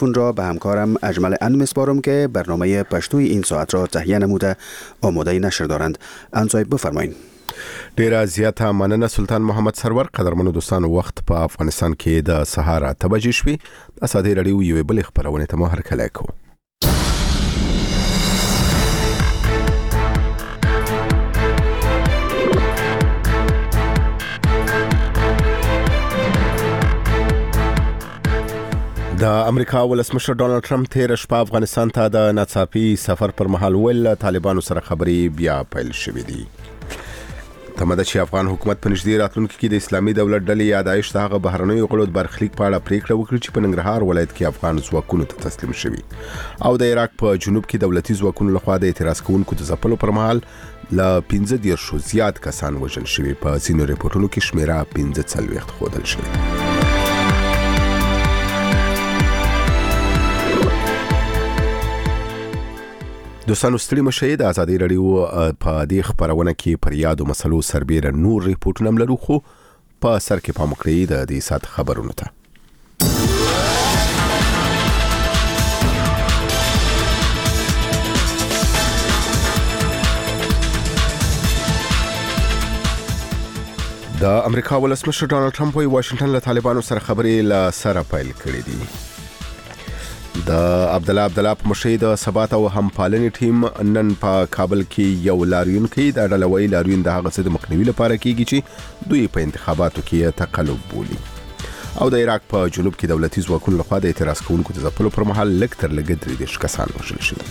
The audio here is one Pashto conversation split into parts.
میکروفون را به همکارم اجمل اند میسپارم که برنامه پشتوی این ساعت را تهیه نموده آماده نشر دارند. انصایب بفرمایید. ډیره زیاته مننه سلطان محمد سرور. قدرمنو دوستانو، وخت په افغانستان کې د سهار 8 بجې شوې. د ازادي رادیو یوې بلې خبرونه ته مو هرکلی کوو. د امریکا ولسمشر ډونالد ټرمپ تیر شپه افغانستان ته د ناڅاپي سفر پر مهال ویل طالبانو سره خبرې بیا پیل شوې دي. تمده چې افغان حکومت په نږدې راتلونکي کې د اسلامي دولت ډلې یا داعش د هغه بهرنیو غړو د برخلیک په اړه پریکړه وکړي چې په ننګرهار ولایت کې افغان ځواکونو ته تسلیم شوي او د عراق په جنوب کې دولتي ځواکونو لخوا د اعتراض کوونکو د ځپلو پر مهال ل 15 زیات کسان وژل شوي. په ځینو ریپورتونو کې شمیره 45 ښودل شوې. دوستانو، ستړي مشئ. د ازادي رادیو په دې خبرونه کې پر یادو مسلو سربېره نور ریپورتونه لرو، خو په سر کې پام وکړئ د دې سات خبرونو ته. د امریکا ولسمشر ډونالد ټرمپ وايي واشنگټن له طالبانو سره خبرې له سره پیل کړې دي. د عبدالله په مشرۍ د ثبات او همپالنې ټیم نن په کابل کې یو لاریون کوي. د ډلوي لاریون د هغه څه د مخنیوي لپاره کیږي چې دوی په انتخاباتو کې تقلب بولي. او د عراق په جنوب کې دولتي ځواکونو لخوا د اعتراض کوونکو د ځپلو پر مهال لږ تر لږه 30 کسان وژل شوي.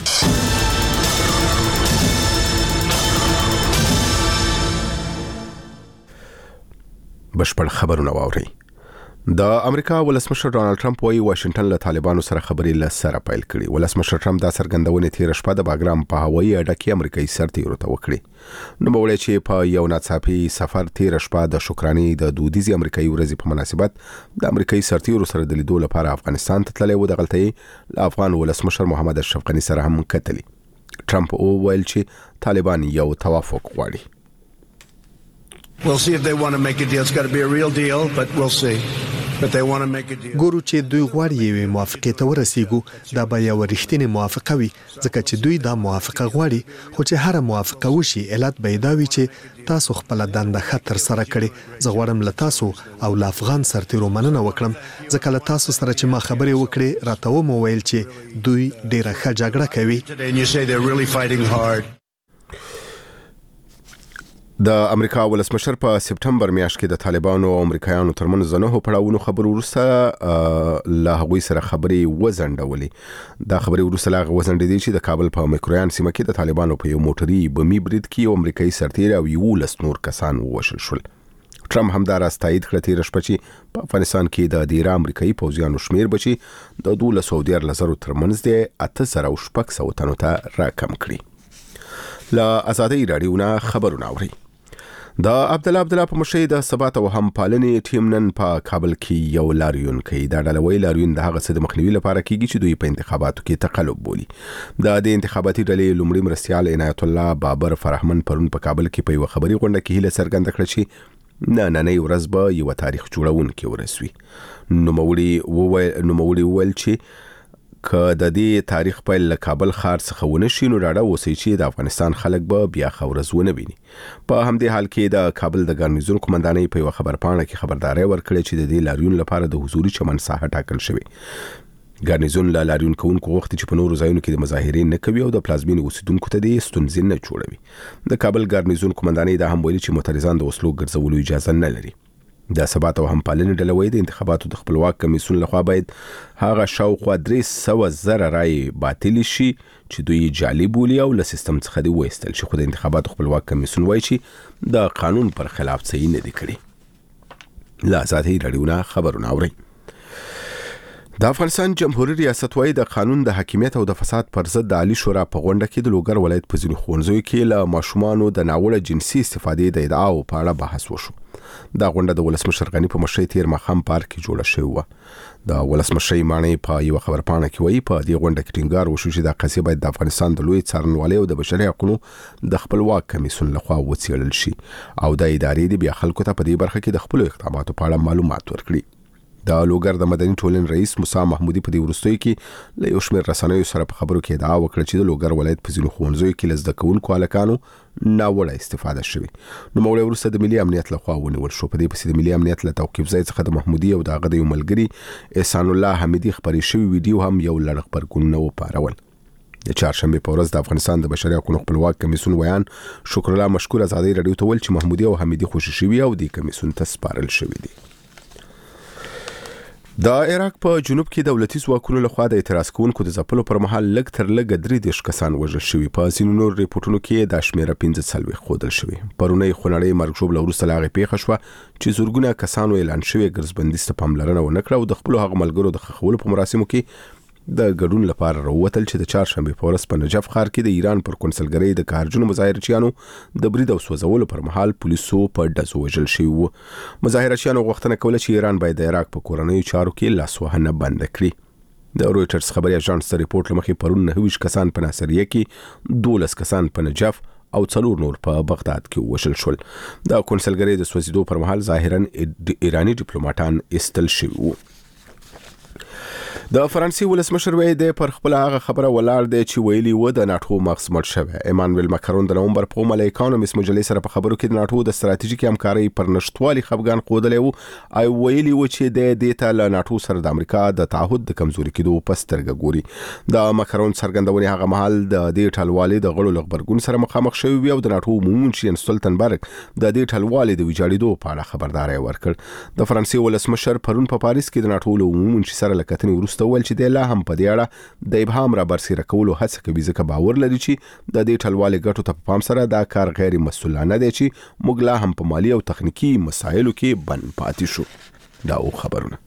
بشپړ خبرونه واورئ. د امریکا ولسمشر ډونالد ټرمپ وايي واشنگټن له طالبانو سره خبرې له سره پیل کړي. ولسمشر ټرمپ دا څرګندونه تیر شپه د باګرام په هوایي اډه کې امریکایي سرتیرو ته وکړي. نو وړي چې په یو ناڅاپي سفر تیر شپه د شکرانې د دودیزي امریکایي ورځې په مناسبت د امریکایي سرتیرو سره د لیدو لپاره افغانستان ته تللی و. د غلطۍ له افغان ولسمشر محمد اشرف غني سره هم کتلی. ټرمپ وویل چې طالبان یو توافق غواړي. We'll see if they want to make a deal. It's got to be a real deal, but we'll see. But they want to make a deal. ګورو چې دوی غواړي یوې موافقې ته ورسیږو. دا به یو رښتینې موافقه وي ځکه چې دوی دا موافقه غواړي. خو چې هر موافقه وشي علت به دا وي چې تاسو خپل دنده خطر سره کړي. زه غواړم له تاسو او له افغان سرتیرو مننه وکړم ځکه له تاسو سره چې ما خبرې وکړې راته مو ویل چې دوی ډیره ښه جګړه کوي. And you say they're really fighting hard. د امریکا ولسمشر په سپټمبر میاشت کې د طالبانو او امریکایانو ترمنځ زنه پړاوونو خبرو وروسته له هغوی سره خبرې وزندولې. دا خبرې وروسته له وزندې دي چې د کابل په میکرویان سیمه کې د طالبانو په یو موټري بمي برید کې یو امریکایي سرتیر او 11 نور کسان ووژل شول. ټرمپ هم دا راستایید کړ تیر شپه چې په افغانستان کې د ډیره امریکایي پوځیانو شمیر بچي د 1200 ترمنځ د 8600 تنو ته راکم کړي. له ازادي رادیو نه خبرونه اوري. د عبدالله په مشرۍ د ثبات او همپالنې ټیم نن په کابل کې یو لاریون کوي. دا ډلوي لاریون د هغه څه د مخنیوي لپاره کیږي چې دوی په انتخاباتو کې تقلب بولي. د انتخاباتي ډلې لومړي مرستیال عنایت الله بابر فرحمن پرون په کابل کې په یو خبري غونډه کې هیله څرګنده کړه چې نه ورځ به یو تاریخ جوړونکي ورسوي. نوموړي وویل چې که د دې تاریخ پیل له کابل ښار څخه ونشي نو ډاډه اوسئ چې د افغانستان خلک به بیا ښه ورځ ونه ویني. په همدې حال کې د کابل د ګارنیزون قومندانۍ په یو خبرپاڼه کې خبرداري ورکړې چې د دې لاریون لپاره د حضوري چمن ساحه ټاکل شوې. ګارنیزون له لاریون کوونکو وخت چې په نورو ځایونو کې د مظاهرې نه کوي او د پلازمینې اوسیدونکو ته د ستونزې نه جوړوي. د کابل ګارنیزون قومندانۍ دا هم ویلي چې معترضان د وسلو ګرځولو اجازه نه لري. د ثبات او همپالنې ډلوي د انتخاباتو د خپلواک کمیسیون لخوا باید هغه شاوخوا 300,000 رای باطل شي چې دوی جعلي بولي او له سیستم څخه دی وایستل شي. خو د انتخاباتو خپلواک کمیسیون وایي چې د قانون پر خلاف څه نه دي کړی. لا ازادي رادیو نه خبرونه اوري. د افغانستان جمهوریت ریاست وايي د قانون د حاکمیت او د فساد پر ضد د عالی شورا په غونډه کې د لوګر ولایت په ځینو ښوونځیو کې له ماشومانو د ناوړه جنسي استفادې د ادعاو په اړه بحث وشو. دا غونډه د ولسمشر غني په مشرۍ تیر ماښام پارک کې جوړه شوې وه. د ولسمشر مانی په یو خبرپاڼه کې وایي په دې غونډه کې ټینګار وشو چې د قضیه باید د افغانستان د لوی څارنوالۍ او د بشري حقوقو د خپلواک کمیسیون لخوا وڅېړل شي او د ادارې د بیا خلکو ته په دې برخه کې د خپل اقداماتو په اړه معلومات ورکړي. د لوګر د مدني ټولنې رئیس موسی محمودي په دې وروستیو کې له یو شمېر رسنیو سره په خبرو کې ادعا وکړه چې د لوګر ولایت په ځینو ښوونځیو کې له زده کوونکو هلکانو ناوړه استفاده شوې. نو موږ وروسته د ملي امنیت لخوا ونیول شو. په دې پسې د ملي امنیت له توقیف ځای څخه د محمودي او د هغه د یو ملګري احسان الله حمیدي خپرې شوی ویډیو هم یو لړ خبرګونونه وپارول. د چهارشنبه په ورځ د افغانستان د بشري حقوقو خپلواک کمیسیون ویان شکر الله مشکور ازادي رادیو ته ویل چې محمودي او حمیدي خوشي شوي او د کمیسیون ته سپارل شوي دي. د عراق په جنوب کې دولتي ځواکونو لخوا د اعتراض کوونکو د ځپلو پر مهال لږ تر لږه 3 کسان وژل شوي. په ځینو نور ریپورتونو کې د شمیره 15 ښودل شوي. پرونی خونړۍ مرګ ژوبله وروسته له هغې پیښه شوه چې زرګونه کسانو اعلان شوې ګرځبندۍ ته پاملرنه ونه کړه او د خپلو هغه ملګرو د ښخولو په مراسمو کې د ګډون لپاره راووتل چې د چهارشنبه په ورځ په نجف ښار کې د ایران پر کنسلګرۍ د کارجنو مظاهرچیانو د برید او سوځولو پر مهال پولیسو په ډزو وژل شوي وو. مظاهرچیانو غوښتنه کوله چې ایران باید د عراق په کورنیو چارو کې لاسوهنه بند کړي. د رویټرز خبري اژانس د ریپورت له مخې پرون 29 کسان په ناصریه کې، 12 کسان په نجف او 4 نور په بغداد کې وژل شول. د کنسلګرۍ د سوځیدو پر مهال ظاهرا ایرانی ډیپلوماټان استل شوي وو. د فرانسې ولسمشر وایي د پر خپل هغه خبره ولاړ دی چې ویلي و د ناتو مغز مړ شوی. ایمانویل ماکرون د نومبر په ملایکانو مس مجلې سره په خبرو کې د ناتو د ستراتیژیک همکارۍ پر نشټوالي خفګان ښودلی وو او ویلي و چې د دې ته له ناتو سره د امریکا د تعهد د کمزوري کېدو په سترګه ګوري. د ماکرون څرګندونې هغه مهال د دې ټلوالې د غړو له غبرګون سره مخامخ شوی وي او د ناتو عمومي منشي ستولتنبرګ د دې ټلوالې د ویجاړېدو په اړه خبرداری ورکړ. د فرانسې ولسمشر پرون په پاریس کې د ناتو له عمومي منشي سره له کتنې وروسته ویل چې د لا هم په دې اړه د ابهام را برسېره کولو هڅه کوي ځکه باور لري چې د دې ټلوالې ګټو ته په پام سره دا کار غیر مسؤلانه دی چې موږ لا هم په مالي او تخنیکی مسایلو کې بند پاتې شو. دا خبرونه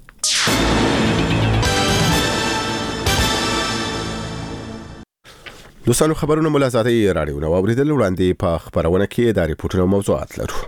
دوستانو خبرونه ملازمتي رادیو نو اوریدل وړاندې په خبرونه کې د ریپورتونو موضوعات لرو.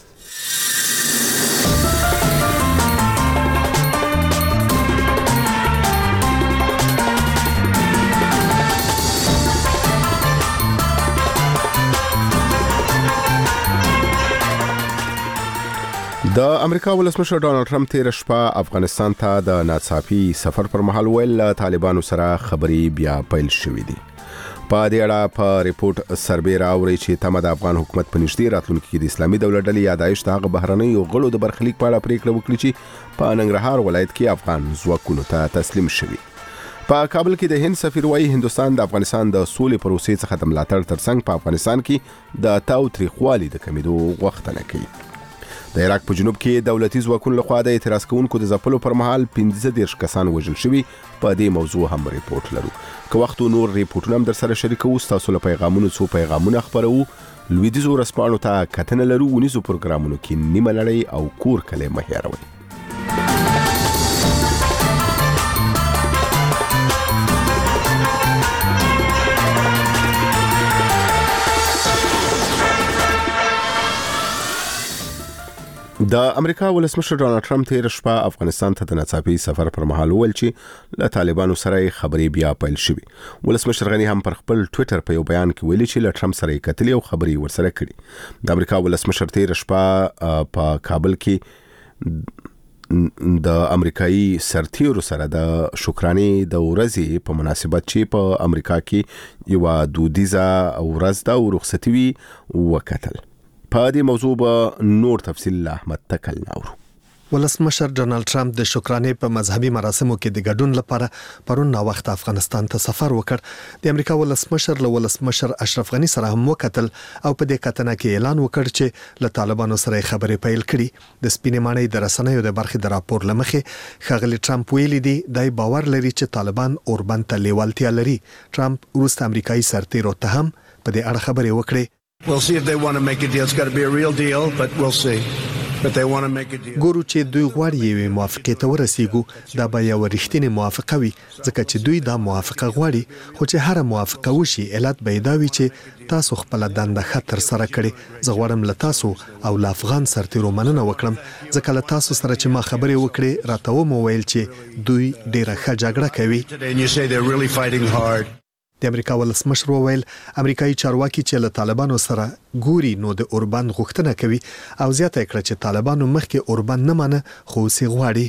د امریکا ولسمشر ډونالد ټرمپ تیر شپه افغانستان ته د ناڅاپي سفر پر مهال ویل طالبانو سره خبرې بیا پیل شوې دي. په دې اړه په ریپورت سربېره اوري چې تمه د افغان حکومت په نږدې راتلونکي کې د اسلامي دولت ډلې یا داعش د هغه بهرنیو غړو د برخلیک په اړه پریکړه وکړي چې په ننګرهار ولایت کې افغان ځواکونو ته تسلیم شوي. په کابل کې د هند سفیر وایي هندستان د افغانستان د سولې پروسې څخه د ملاتړ ترڅنګ په افغانستان کې د تاوتریخوالي د کمیدو غوښتنه کوي. د عراق په جنوب کې دولتي ځواکونو لخوا د اعتراض کوونکو د ځپلو پر مهال 15 کسان وژل شوي. په دې موضوع هم ریپورت لرو. که وخت نور ریپورتونه هم در سره شریکو تاسو له پیغامونو څو پیغامونه خبرو لویدیزو رسپانو ته کتنه لرو ونیزو پروګرامونو کې نیمه لړۍ او کور کله مه هېروئ. د امریکا ولسمشر ډونالد ټرمپ تیر شپه افغانستان ته د ناڅاپي سفر پر مهال ویل چې له طالبانو سره خبرې بیا پیل شوي. ولسمشر غني هم پر خپل ټوئیټر په یو بیان کې ویلي چې له ټرمپ سره کتلې او خبرې ورسره کړي. د امریکا ولسمشر تیر شپه په کابل کې د امریکایي سرتیرو سره د شکرانې د ورځې په مناسبت چې په امریکا کې یو دودیزه ورځ د رخصتي وی وکتل. په دې موضوع به نور تفصیل احمد تکل ناورو. ولسمشر ډونالد ټرمپ د شکرانې په مذهبي مراسمو کې د ګډون لپاره پرون نا وخت افغانستان ته سفر وکړ. د امریکا ولسمشر له ولسمشر اشرف غني سره هم وکتل او په دې کتنه کې اعلان وکړ چې له طالبانو سره خبرې پیل کړي. د سپینې ماڼۍ د رسنیو د برخې د راپور لمخې ښاغلي ټرمپ ویلي دی دای باور لري چې طالبان اوربند ته لیوالتیا لري. ټرمپ وروسته امریکایي سرتیرو ته هم په دې اړه خبرې وکړې. We'll see if they want to make a deal. It's got to be a real deal, but we'll see. But they want to make a deal. ګورو چې دوی غواړي یو موافقه ته ورسیږو. دا به یو رښتینی موافقه وي ځکه چې دوی دا موافقه غواړي. خو چې هر موافقه وشي علت به دا وي چې تاسو خپل دنده خطر سره کړي. زه غواړم له تاسو او له افغان سرتیرو مننه وکړم ځکه له تاسو سره چې ما خبرې وکړې راته و مو ویل چې دوی ډیره ښه جګړه کوي. And you say they're really fighting hard. د امریکا ولسمشر وویل امریکایي چارواکي چې له طالبانو سره ګوري نو د اوربند غوښتنه کوي او زیاته کړه چې طالبانو مخکې اوربند نه منه خو سي غواړي.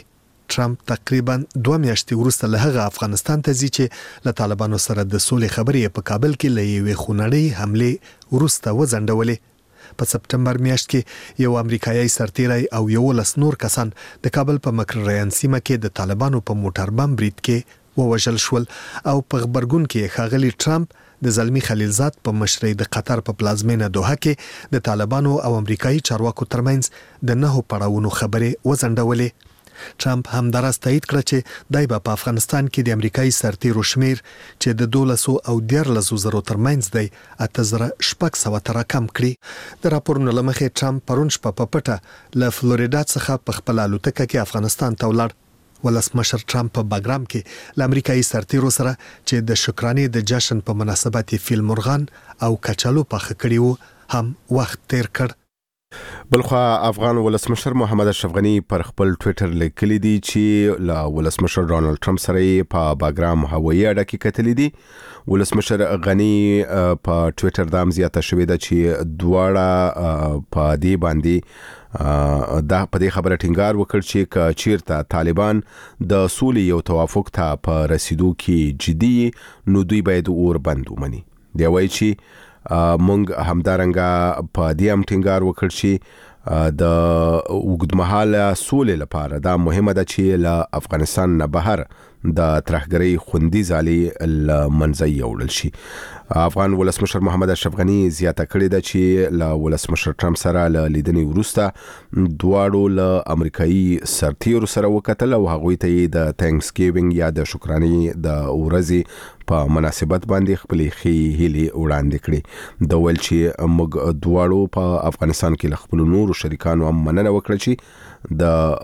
ټرمپ تقریبا 2 میاشتې وروسته له هغه افغانستان ته ځي چې له طالبانو سره د سولې خبرې په کابل کې له یوې خونړۍ حمله وروسته وځنډولې. په سپټمبر میاشت کې یو امریکایي سرتیری او 11 نور کسان د کابل په مکرریان سیمه کې د طالبانو په موټر بم برید کې ووژل شول او په خبرګون کې ښاغلي ټرمپ د زلمی خلیلزاد په مشرۍ د قطر په پلازمینه دوحه کې د طالبانو او امریکایي چارواکو ترمنځ د 9 پړاوونو خبرې وځنډولې. ټرمپ هم دراز تایید کړ چې دای په افغانستان کې د امریکایي سرتیرو شمیر چې د 1200 او 1300 ترمنځ دی 8600 تر کم کړی. د راپورونو لمخې ټرمپ پرون شپه په پټه له فلوریدا څخه په خپل الوتکه کې افغانستان ته ولاړ. ولسمشر ټرمپ په باګرام کې ل امریکایي سرتیرو سره چې د شکرانې د جشن په مناسبت فیل مرغان او کچالو پخ کړي وو هم وخت تیر کړ. بلخوا افغان ولسمشر محمد اشرف غنی پر خپل ټوئیټر لیکلی دی چې لا ولسمشر ډونالد ټرمپ سره په باګرام هوایي اډه کې کتلی دي. ولسمشر غنی په ټوئیټر دام زیاته شوې ده چې دواړه په دې باندې دا په دې خبره ټینګار وکړ چې چیرته طالبان د سولې یو توافق ته په رسیدو کې جدي نو دوی باید اور بند ومني. دی وایي چې مونږ همدارنګه په دې هم ټینګار وکړ چې د وګړمحاله سولې لپاره دا مهمه ده چې له افغانستان نه بهر د ترهګرۍ خوندي ځالي منځي وړل شي. افغان ولسمشر محمد اشرف غنی زیاته کړې ده چې له ولسمشر ټرمپ سره له لیدنې وروسته دواړو له امریکایي سرتیرو سره وکتل او هغوی ته د تھینکس ګیوینګ یا د شکرانې د ورځې په مناسبت باندې خپلې هیلې وړاندې کړې. د ویل چې موږ دواړو په افغانستان کې له خپل نورو شریکانو هم مننه وکړه چې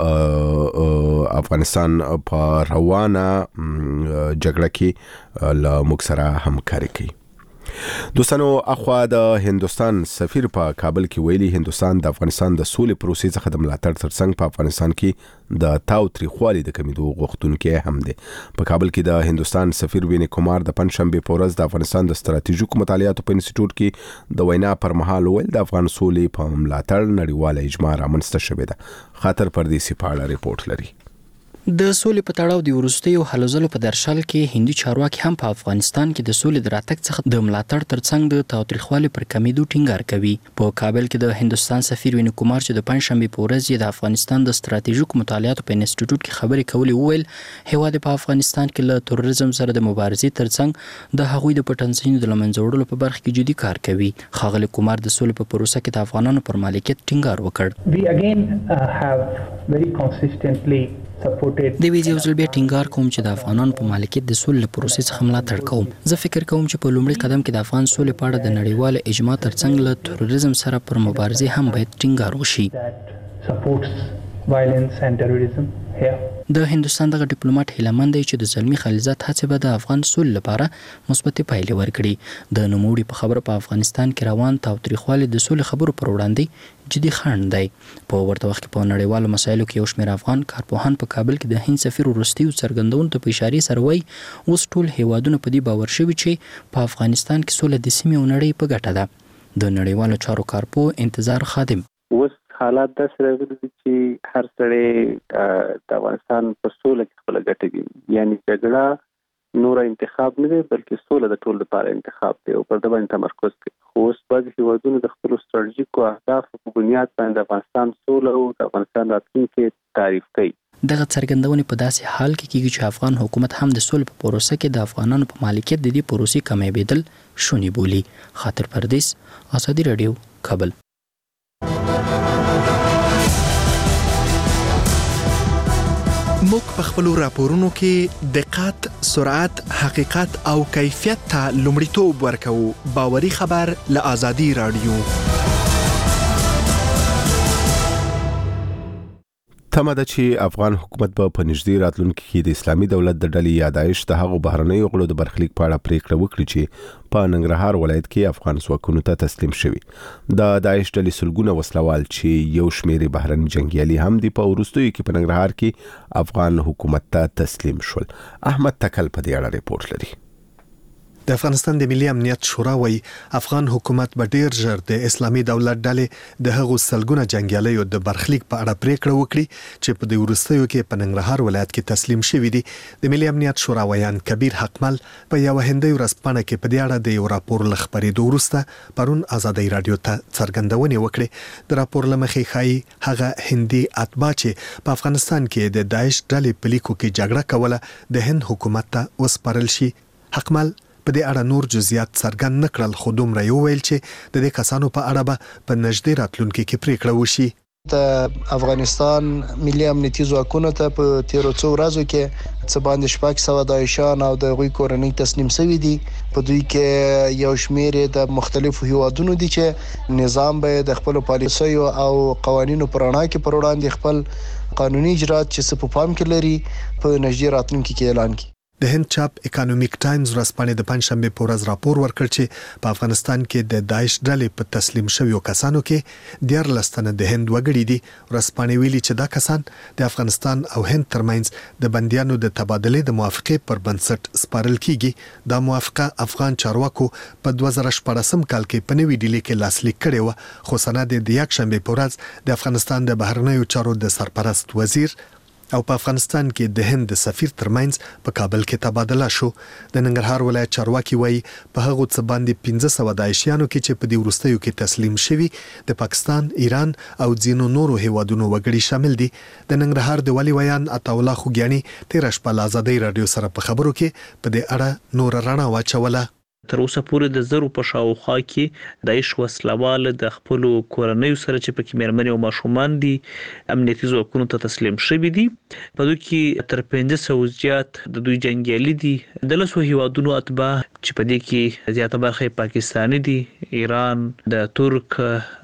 د افغانستان په روانه جګړه کې له موږ سره همکاري کوي. دوستانو اخوا د هندستان سفیر په کابل کې ویلي هندستان د افغانستان د سولې پروسې څخه د ملاتړ ترڅنګ په افغانستان کې د تاوتریخوالي د کمیدو غوښتونکي هم دي. په کابل کې د هندستان سفیر ویني کومار د پنځشنبه په ورځ د افغانستان د ستراتیژیکو مطالعاتو په انسټیټیوټ کې د وینا پر مهال ویل د افغان سولې په ملاتړ نړیواله اجماع رامنځته شوې ده. خاطر پردیسی په اړه ریپورت لري. د سولې په تړاو د وروستیو هلو ځلو په درشل کې هندي چارواکي هم په افغانستان کې د سولې د راتګ څخه د ملاتړ ترڅنګ د تاوتریخوالي پر کمیدو ټینګار کوي. په کابل کې د هندستان سفیر ویني کومار چې د پنځشنبه په ورځ د افغانستان د ستراتیژیکو مطالعاتو په انسټیټیوټ کې خبرې کولې وویل هیواد په افغانستان کې له تروریزم سره د مبارزې ترڅنګ د هغوی د پټنځینو د لمنځه وړلو په برخه کې جدي کار کوي. ښاغلي کومار د سولې په پروسه کې د افغانانو پر مالکیت ټینګار وکړ. We again have very consistently د ویډیو یو ځل بیا ټینګار کوم چې د افغانانو په مالکیت د سولې پروسې څخه ملاتړ کوم. زه فکر کوم چې په لومړي قدم کې د افغان سولې په اړه د نړیوال اجماع ترڅنګ له تروریزم سره پر مبارزې هم باید ټینګار وشي. د هندستان دغه ډیپلوماټ هیلمند دی چې د زلمی خلیلزاد هڅې به د افغان سولې لپاره مثبت پایلې ورکړي. د نوموړي په خبره په افغانستان کې روان تاوتریخوالي د سولې خبرو پر وړاندې جدي خنډ دی. په ورته وخت کې په نړیوالو مسایلو کې یو شمېر افغان کارپوهان په کابل کې د هند سفیر وروستیو څرګندونو ته په اشارې سره وایي اوس ټول هیوادونه په دې باور شوي چې په افغانستان کې سوله د سیمې او نړۍ په ګټه ده. د نړیوالو چارو کارپوه انتظار خادم اوس حالات داسې راغلي دي چې هر سړی د افغانستان په سوله کې خپله ګټه ویني. یعنې جګړه نوره انتخاب نه دی بلکې سوله د ټولو لپاره انتخاب دی او پر ده باندې تمرکز کوي. خو اوس بعضې هیوادونو د خپلو ستراتیژیکو اهدافو په بنیاد باندې د افغانستان سوله او د افغانستان راتلونکی تعریف کوي. دغه څرګندونې په داسې حال کې کیږي چې افغان حکومت هم د سولې په پروسه کې د افغانانو په مالکیت د دې پروسې کمیدل شونې بولي. خاطر پردیس، آزادي رادیو، کابل. موږ په خپلو راپورونو کې دقت، سرعت، حقیقت او کیفیت ته لومړیتوب ورکوو. باوري خبر له آزادي رادیو. تمه ده چې افغان حکومت به په نږدې راتلونکي کې د اسلامي دولت د ډلې یا داعش د هغو بهرنیو غړو د برخلیک په اړه پریکړه وکړي چې په ننګرهار ولایت کې افغان ځواکونو ته تسلیم شوي. د داعش ډلې سلګونه وسلوال چې یو شمېر بهرني جنګیالي هم دي په وروستیو کې په ننګرهار کې افغان حکومت ته تسلیم شول. احمد تکل په دې اړه ریپورت لري. د افغانستان د ملي امنیت شورا وایي افغان حکومت به ډیر ژر د اسلامي دولت ډلې د هغو سلګونه جنگیالیو د برخلیک په اړه پریکړه وکړي چې په دې وروستیو کې په ننګرهار ولایت کې تسلیم شوي دي. د ملي امنیت شورا ویان کبیر حقمل په یو هندۍ ورځپاڼه کې په دې اړه د یو راپور له خپرېدو وروسته پرون ازادي رادیو ته څرګندونې وکړې. د راپور له مخې ښایي هغه هندي اتباع چې په افغانستان کې د داعش ډلې په لیکو کې جګړه کوله د هند حکومت ته وسپارل شي. حقمل په دې اړه نور جزئیات څرګند نه کړل، خو دومره یې وویل چې د دې کسانو په اړه به په نږدې راتلونکي کې پریکړه وشي. د افغانستان ملي امنیتي ځواکونو ته په 13 ورځو کې څه باندې 600 داعشان او د غوي کورنۍ تسلیم شوي دي. په دوی کې یو شمېر د مختلفو هیوادونو دي چې نظام به د خپل پالیسیو او قوانینو پر وړاندې کې پر وړاندې خپل قانوني اجرات چې په پام کې لري په نږدې راتلونکي کې اعلان کړي. د هند چاپ اکانومیک ټایمز ورځپاڼې د پنځشنبه په ورځ راپور ورکړ چې په افغانستان کې د داعش ډلې په تسلیم شویو کسانو کې 14 تنه د هند وګړي دي. ورځپاڼې ویلي چې دا کسان د افغانستان او هند ترمنځ د بندیانو د تبادلې د موافقې پر بنسټ سپارل کیږي. دا موافقه افغان چارواکو په 2014 کال کې په نوې ډیلي کې لاسلیک کړې و، خو سند د یکشنبه په ورځ د افغانستان د بهرنیو چارو د سرپرست وزیر او په افغانستان کې د هند د سفیر ترمنځ په کابل کې تبادله شو. د ننګرهار ولایت چارواکي وایي په هغه څه باندې 1500 داعشیانو کې چې په دې وروستیو کې تسلیم شوي د پاکستان، ایران او ځینو نورو هیوادونو وګړي شامل دي. د ننګرهار د والي ویان عطا الله خوګیاني 13 شپه له ازادي رادیو سره په خبرو کې په دې اړه نور رڼا واچوله. تر اوسه پورې د زرو په شاوخوا کې داعش وسلوال د خپل کورنۍ سره چې پکې مېرمنې او ماشومان دي امنیتي ځواکونو ته تسلیم شوي دي. په دوی کې تر 500 زیات د دوی جنگیالي دي. د لسو هیوادونو اتباع چې په دې کې زیاته برخه پاکستاني دي، ایران، د ترک،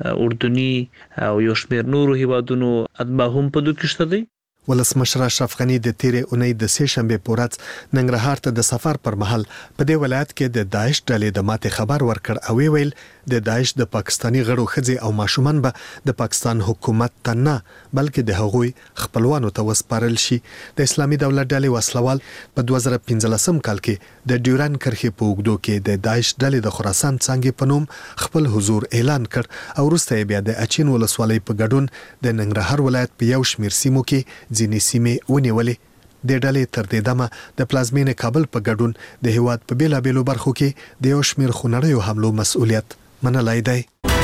اردني او یو شمېر نورو هیوادونو اتباع هم په دوی کې شته دي. ولسمشر اشرف غنی د تیرې اونۍ د سه شنبه په ورځ ننګرهار ته د سفر پر مهال په دې ولایت کې د داعش ډلې د ماتې خبر ورکړ او ویل د داعش د پاکستانی غړو ښځې او ماشومان به د پاکستان حکومت ته نه بلکې د هغوی خپلوانو ته وسپارل شي. د اسلامي دولت ډلې وسلوال په 2015 کال کې د ډیورن کرښې په اوږدو کې د داعش ډلې د خراسان څنګه په نوم خپل حضور اعلان کړ او وروسته بیا د اچین ولسوالۍ په ګډون د ننګرهار ولایت په یو شمېر سیمو کې ځینې سیمې ونیولې. د ډلې تر دې دمه د پلازمینې کابل په ګډون د هیواد په بیلابیلو برخو کې د یو شمېر خونړیو حملو مسؤلیت منلای دی.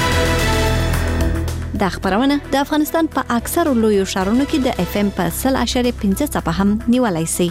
دا خبرونه د افغانستان په اکثرو لویو ښارونو کې د FM په 100.5 څپه هم نیولای شي.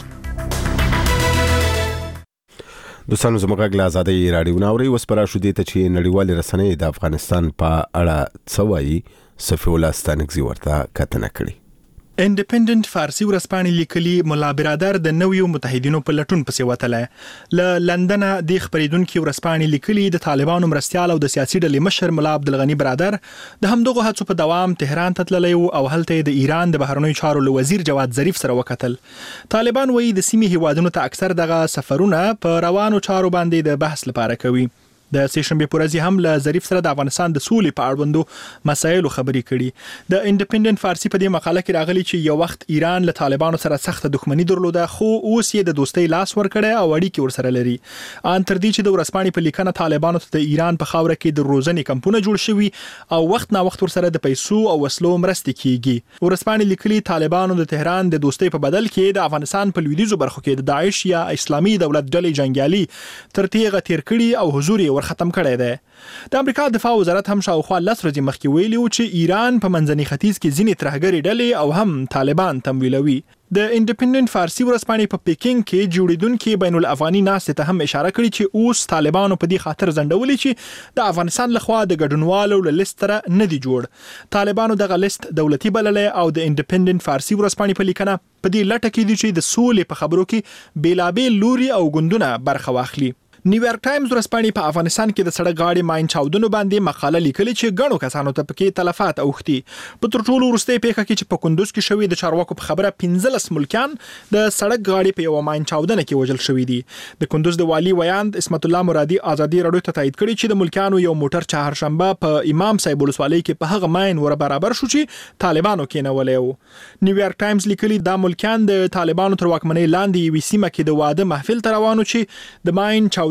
دوستانو زموږ غږ آزادي رادیو ناوري وسپرا شو دي ته چې نړیوال رسنۍ د افغانستان په اړه څه وایي. صفي الله ستانکزي ورته کتنه کړې. انډیپندنت فارسی ورځپاڼې لیکلي مولا برادر د نویو متحدینو په لټون پسې وتله. له لندن د خبرېدونکو ورځپاڼې لیکلي د طالبانو مرستيال او د سیاسي ډلې مشر مولا عبدالغنی برادر د همدغه هڅو په دوام تهران ته تللی او هلته د ایران د بهرنیو چارو وزیر جواد ظریف سره وکتل. طالبان وایي د سیمې هیوادونو ته اکثر دغه سفرونه په روانو چارو باندې د بحث لپاره کوي. د سیشنبه پر ورځ هم له ظریف سره د افغانستان د سولې په اړوندو مسایلو خبرې کړي. د انډیپندنت فارسی په دې مقاله کې راغلي چې یو وخت ایران له طالبانو سره سخت دښمنی درلوده، خو اوس یې د دوستۍ لاس ورکړی او اړیکې ورسره لري. ان تر دې چې د ورځپاڼې په لیکنه طالبانو ته د ایران په خاوره کې د روزنې کمپونه جوړ شوي او وخت نا وخت ورسره د پیسو او وسلو مرستې کیږي. ورځپاڼې لیکلي طالبانو د تهران د دوستۍ په بدل کې د افغانستان په لویدیځو برخو کې د داعش یا اسلامي دولت ډلې جنگیالي تر تیغه تیر کړي او حضور یې ورختم کړی دی. د امریکا دفاع وزارت هم شاوخوا 10 ورځې مخکې ویلي و چې ایران په منځني ختیځ کې ځینې ترهګرې ډلې او هم طالبان تمویلوي. د انډیپندنت فارسی ورځپاڼې په پیکینګ کې جوړیدونکو بین الافغاني ناستې ته هم اشاره کړې چې اوس طالبانو په دې خاطر ځنډولې چې د افغانستان لخوا د ګډونوالو له لیست سره نه دی جوړ. طالبانو دغه لیست دولتي بللې او د انډیپندنت فارسی ورځپاڼې په لیکنه په دې لټه کې دي چې د سولې په خبرو کې بیلابیل لوري او ګوندونه برخه واخلي. نیویارک ټایمز ورځپاڼې په افغانستان کې د سړک غاړې ماین چاودنو باندې مقاله لیکلې چې ګڼو کسانو ته پکې تلفات اوښتي. په تر ټولو وروستۍ پیښه کې چې په کندوز کې شوې د چارواکو په خبره 15 ملکیان د سړک غاړې په یو ماین چاودنه کې وژل شوي دي. د کندوز د والی ویاند اسمت الله مرادي ازادي رادیو ته تایید کړی چې د ملکیانو یو موټر چهارشنبه په امام صاحب ولسوالۍ کې په هغه ماین ور برابر شو چې طالبانو کېنولې و. نیویارک ټایمز لیکلي دا ملکیان د طالبانو تر واکمنۍ لاندې یوې سیمه کې د واده محفل ته روانو چې د ماین چاودنې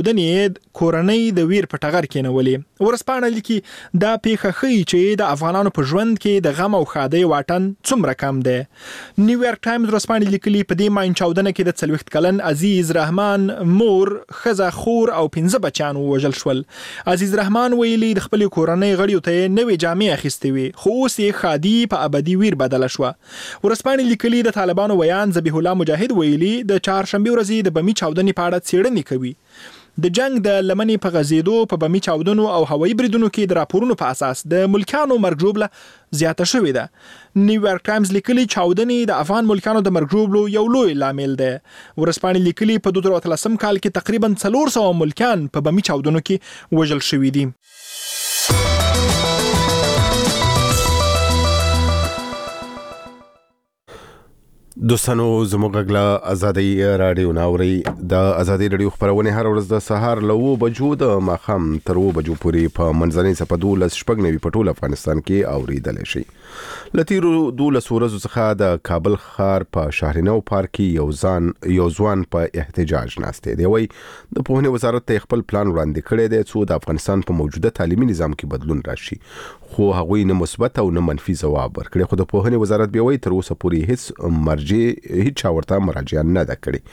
چاودنې کورنۍ د ویر په ټغر کې نولې. ورسپانه لیکي دا پیښه ښیي چې د افغانانو په ژوند کې د غم او ښادۍ واټن څومره کم دی. نیویارک ټایمز ورسپانه لیکلي په دې ماین چاودنه کې د 40 کلن عزیز رحمان مور، ښځه، خور او 15 بچیان ووژل شول. عزیز رحمان ویلي د خپل کورنۍ غړیو ته نوې جامې اخیستې وي، خو اوس یې ښادي په ابدي ویر بدله شوه. ورسپانه لیکلي د طالبانو ویان ذبیح الله مجاهد ویلي د چهارشنبه ورځې د بمي چاودنې په اړه څېړنې کوي. د جنگ د لمنې په غزیدو په بمي چاودنو او هوایي بریدونو کې د راپورونو په اساس د ملکانو مرګ ژوبله زیاته شوې ده. نیویارک ټایمز لیکلي چاودنې د افغان ملکانو د مرګ ژوبلو یو لوی لامل ده. ورسپانه لیکلي په 2013 کال کې تقریبا 400 ملکان په بمي چاودنو کې وژل شوي دي. دوستانو زموږ غږ ازادي رادیو ناوري د ازادي رادیو خبرونه هر ورځ د سهار له 9 بجو د ماخام تر 9 بجو پورې په منځنۍ صفه 12 په ټول افغانستان کې اوریدل شي. لتیرو 12 ورځو څخه د کابل ښار په شهرینو پارک کې یو ځوان په احتجاج ناشته دی. وای د پوهنې وزارت ته خپل پلان وړاندې کړی دی چې د افغانستان په موجوده تعلیمي نظام کې بدلون راشي، خو هغوی نه مثبت او نه منفي ځواب ورکړي. خو د پوهنې وزارت بیا وای تر اوسه پورې هیڅ ورته مراجعه نه ده کړې.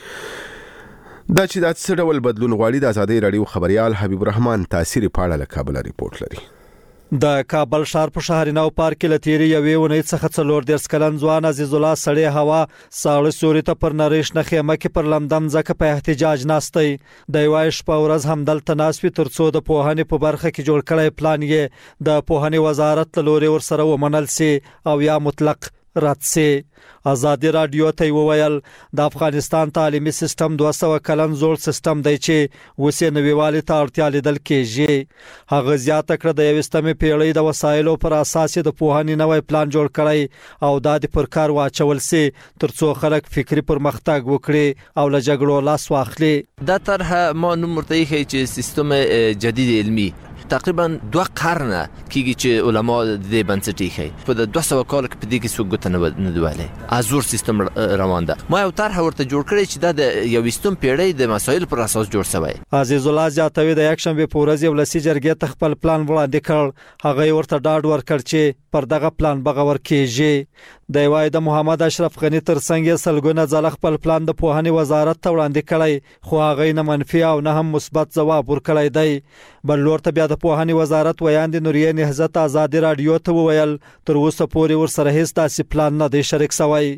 دا چې دا څه ډول بدلون غواړي د ازادي رادیو خبريال حبیب الرحمن تاثیر پاړه له کابل ریپورت لري. د کابل ښار په شهرینو پارک کې لتیری یوې ونې څخه 14 کلن ځوان عزیز الله سړی هوا ساړه سوري ته پر نریش نه خیمه کې پر لمدم ځکه په احتجاج ناستي. د وایش په ورځ همدلته ناسوي ترڅو د پوهنې په برخه کې جوړ کړی پلان یې د پوهنې وزارت له لوري ورسره ومنل سي او یا مطلق رد سي. ازادي رادیو ته وویل د افغانستان تعلیمي سیستم 200 کلن زوړ سیستم دی چې وسې نویوالي ته اړتیا لیدل کېږي. هغه زیاته کړه د 20مې پیړۍ د وسایلو پر اساس د پوهنې نوې پلان جوړ کړی او د پر کار واچول سي ترڅو خلک فکری پرمختګ وکړي او له جګړو لاس واخلي. دا طرح ما نوم ورته یې چې سیستم جدید علمی تقریبا 2 قرنه کیږي چې علما د بنسټي کوي په 200 کال کې په دې کې څو ګوت نه دوله ازور سیستم روان ده. ما یو طرح ورته جوړ کړی چې د 20مې پیړۍ د مسایل پر اساس جوړ شوی. عزیز الله زیاتوي د یک شنبه په ورځ ولسی جرګې ته خپل پلان وړاندې کړ. هغه ورته ډاډ ورکړ چې پر دغه پلان بغور کېږي. د وای د محمد اشرف غنی ترڅنګ سلګونه ځل خپل پلان د پوهنې وزارت ته وړاندې کړی، خو هغه نه منفي او نه هم مثبت ځواب ورکړی دی. بل لور ته بیا د پوهنې وزارت ویاند نوریه نهضت ازادي رادیو ته وویل تر اوسه پورې ورسره هیڅ داسې پلان نه دی شریک شوی.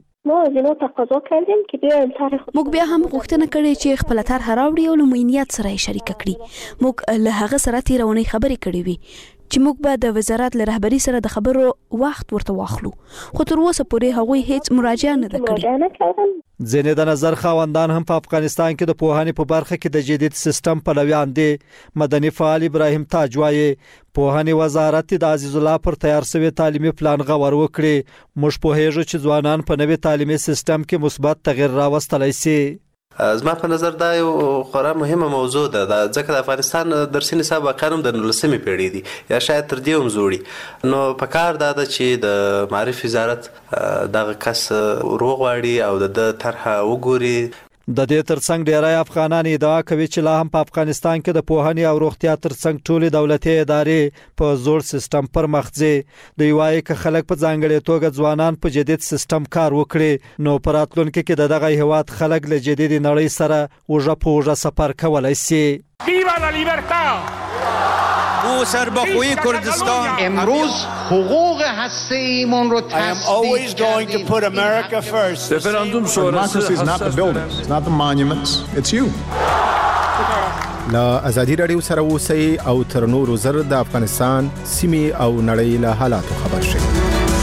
موږ بیا هم غوښتنه کړې چې خپل طرح راوړي او له معینیت سره یې شریک کړي. موږ له هغه سره تیرونې خبرې کړې وي چې موږ به د وزارت له رهبری سره د خبرو وخت ورته واخلو، خو تر اوسه پورې هغوی هیڅ مراجعه نه ده کړې. ځینې د نظر خاوندان هم په افغانستان کې د پوهنې په برخه کې د جدید سیستم پلویان دي. مدني فعال ابراهیم تاج وايي پوهنې وزارت د عزیز الله پر تیار شوی تعلیمي پلان غور وکړي. موږ پوهیږو چې ځوانان په نوي تعلیمي سیستم کې مثبت تغیر راوستلی سي. زما په نظر دا یو خورا مهمه موضوع ده، ځکه د افغانستان درسي نصاب واقعا د 19مې پیړۍ دی یا شاید تر دې هم زوړي. نو په کار دا ده چې د معرفت وزارت دغه کس وروغواړي او د طرح وګوري. د دې ترڅنګ ډیری افغانان ادعا کوي چې لا هم په افغانستان کې د پوهنې او روغتیا ترڅنګ ټولې دولتي ادارې په زوړ سیستم پر مخ ځي. دوی وایي چې خلک په ځانګړي توګه ځوانان په جدید سیستم کار وکړي نو په راتلونکي کې د دغه هیواد خلک له جدید نړۍ سره وژه په وژه سفر کولای شي. ویوا لا لیبرتا! او سربخوی کردستان امروز حقوق هسته‌ایمون رو I am always going to put America first. Referendum sonrası is not the buildings, it's not the monuments, it's you. لا ازادي رادیو سره اوسئ او تر نورو زر د افغانستان سیمې او نړۍ له حالاتو خبر شئ.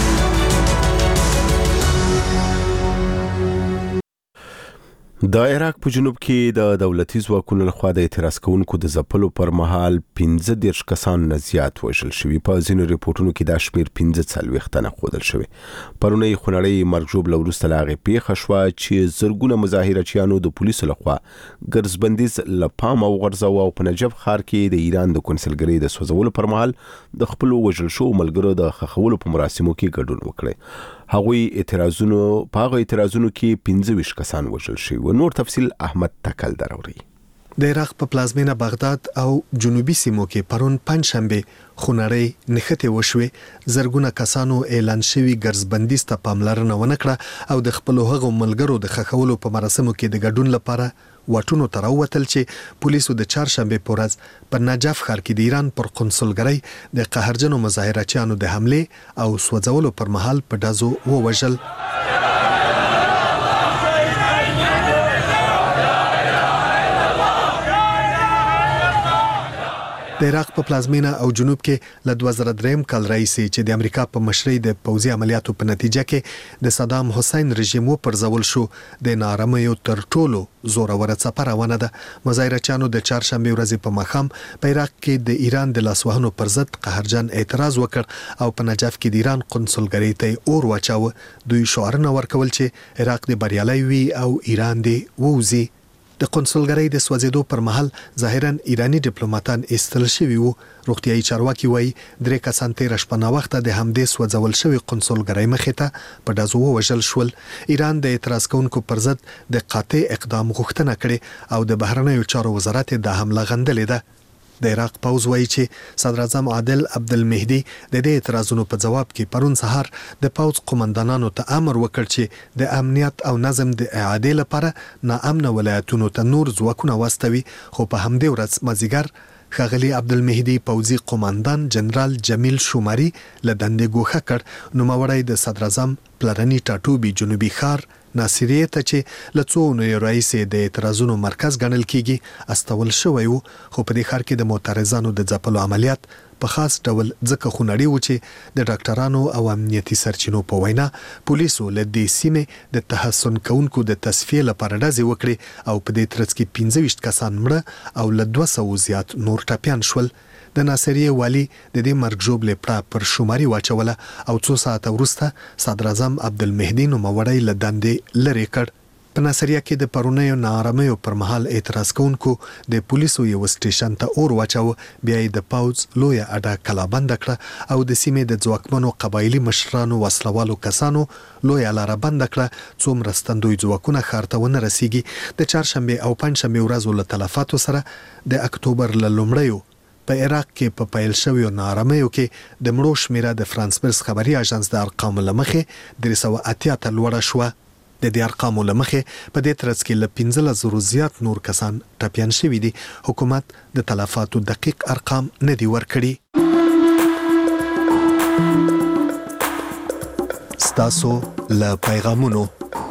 د عراق په جنوب کې د دولتي ځواکونو لخوا د اعتراض کوونکو د ځپلو پر مهال 15 کسان نه زیات وژل شوي. په ځینو ریپورتونو کې دا شمیر 45 تنه ښودل شوی. پرونی خونړۍ مرګ ژوبله وروسته له هغې پیښه شوه چې زرګونه مظاهرچیانو د پولیسو لخوا ګرځبندیز له پامه وغورځاوه او په نجف ښار کې د ایران د کونسلګرۍ د سوځولو پر مهال د خپلو وژل شوو ملګرو د ښخولو په مراسمو کې ګډون وکړي. هغوی اعتراضونو کې 15 کسان وژل شوي. نور تفصیل احمد تکل دراوري. د عراق په پلازمینه بغداد او جنوبي سیمو کې پرون پنځشنبه خونړی نښتې وشوې. زرګونه کسانو اعلان شوی ګرځبندي ته پاملرنه ونه کړه او د خپل هغو ملګرو د خښولو په مراسمو کې د ګډون لپاره واټونو ته راووتل چې پولیسو د چهارشنبه په ورځ په نجف ښار کې د ایران پر قونسلګرۍ د قهرجنو مظاهرچیانو د حمله او سوځولو پر مهال په ډزو ووژل. د عراق په پلازمینه او جنوب کې له 2003 کال راهیسې چې د امریکا په مشرۍ د پوځي عملیاتو په نتیجه کې د صدام حسین رژیم وپرځول شو، د ناارامۍ تر ټولو زوروره څپه روانه ده. مظاهرچیانو د چهارشنبه ورځې په ماښام په عراق کې د ایران د لاسوهنو پر ضد قهرجن اعتراض وکړ او په نجف کې د ایران قونسلګرۍ ته اور واچاوه. دوی شعارونه ورکول چې عراق د بریالي وي او ایران دې ووځي. د قونسلګرۍ د سوځېدو پر مهال ظاهرا ایرانی ډیپلوماټان ایستل شوي وو. روغتیايي چارواکي وایي 3 کسان تېره شپه ناوخته د همدې سوځول شوي قونسلګرۍ مخې ته په ډزو ووژل شول. ایران د اعتراض کوونکو پر ضد د قاطع اقدام غوښتنه کړې او د بهرنیو چارو وزارت د حمله غندلې ده. د عراق پوځ وایي چې صدر اعظم عادل عبدالمهدي د دې اعتراضونو په جواب کې پرون سهار د پوځ قومندانانو ته امر وکړ چې د امنیت او نظم د اعادې لپاره ناامنه ولایتونو ته نور ځواکونه واستوي. خو په همدې ورځ مازیګر ښاغلي عبدالمهدي پوځي قومندان جنرال جمیل شوماری له دندې ګوښه کړ. نوموړی د صدر اعظم پلرني ټاټوبي جنوبي ښار ناصریه ته چې له څو اونیو راهیسې د اعتراضونو مرکز ګڼل کیږي استول شوی وو. خو په دې ښار کې د معترضانو د ځپلو عملیات په خاص ډول ځکه خونړي و چې د ډاکټرانو او امنیتي سرچینو په وینا پولیسو له دې سیمې د تحسن کوونکو د تصفیې لپاره ډزې وکړې او په دې ترڅ کې 25 کسان مړه او له 200 زیات نور ټپیان شول. د ناصریه والی د دې مرګ ژوبلې پړه پر شوماری واچوله او 2 ساعته وروسته صدر اعظم عبدالمهدي نوموړی له دندې لرې کړ. په ناصریه کې د پرونیو ناارامۍ پر مهال اعتراض کوونکو د پولیسو یو سټیشن ته اور واچاوه. بیا یې د پوځ لویه اډه کلابند کړه او د سیمې د ځواکمنو قبایلي مشرانو وسلوالو کسانو لویه لاره بند کړه څو مرستندوی ځواکونه ښار ته ونه رسیږي. د چهارشنبه او پنځشنبه ورځو له تلفاتو سره د اکتوبر له لومړیو په عراق کې په پیل شویو ناارامۍ کې د مړو شمیره د فرانس پرس خبري اژانس د ارقامو لمخې 380 ته لوړه شوه. د دې ارقامو لمخې په دې ترڅ کې له 15,000 زیات نور کسان ټپیان شوي دي. حکومت د تلفاتو دقیق ارقام نه دي ورکړي. ستاسو له پیغامونو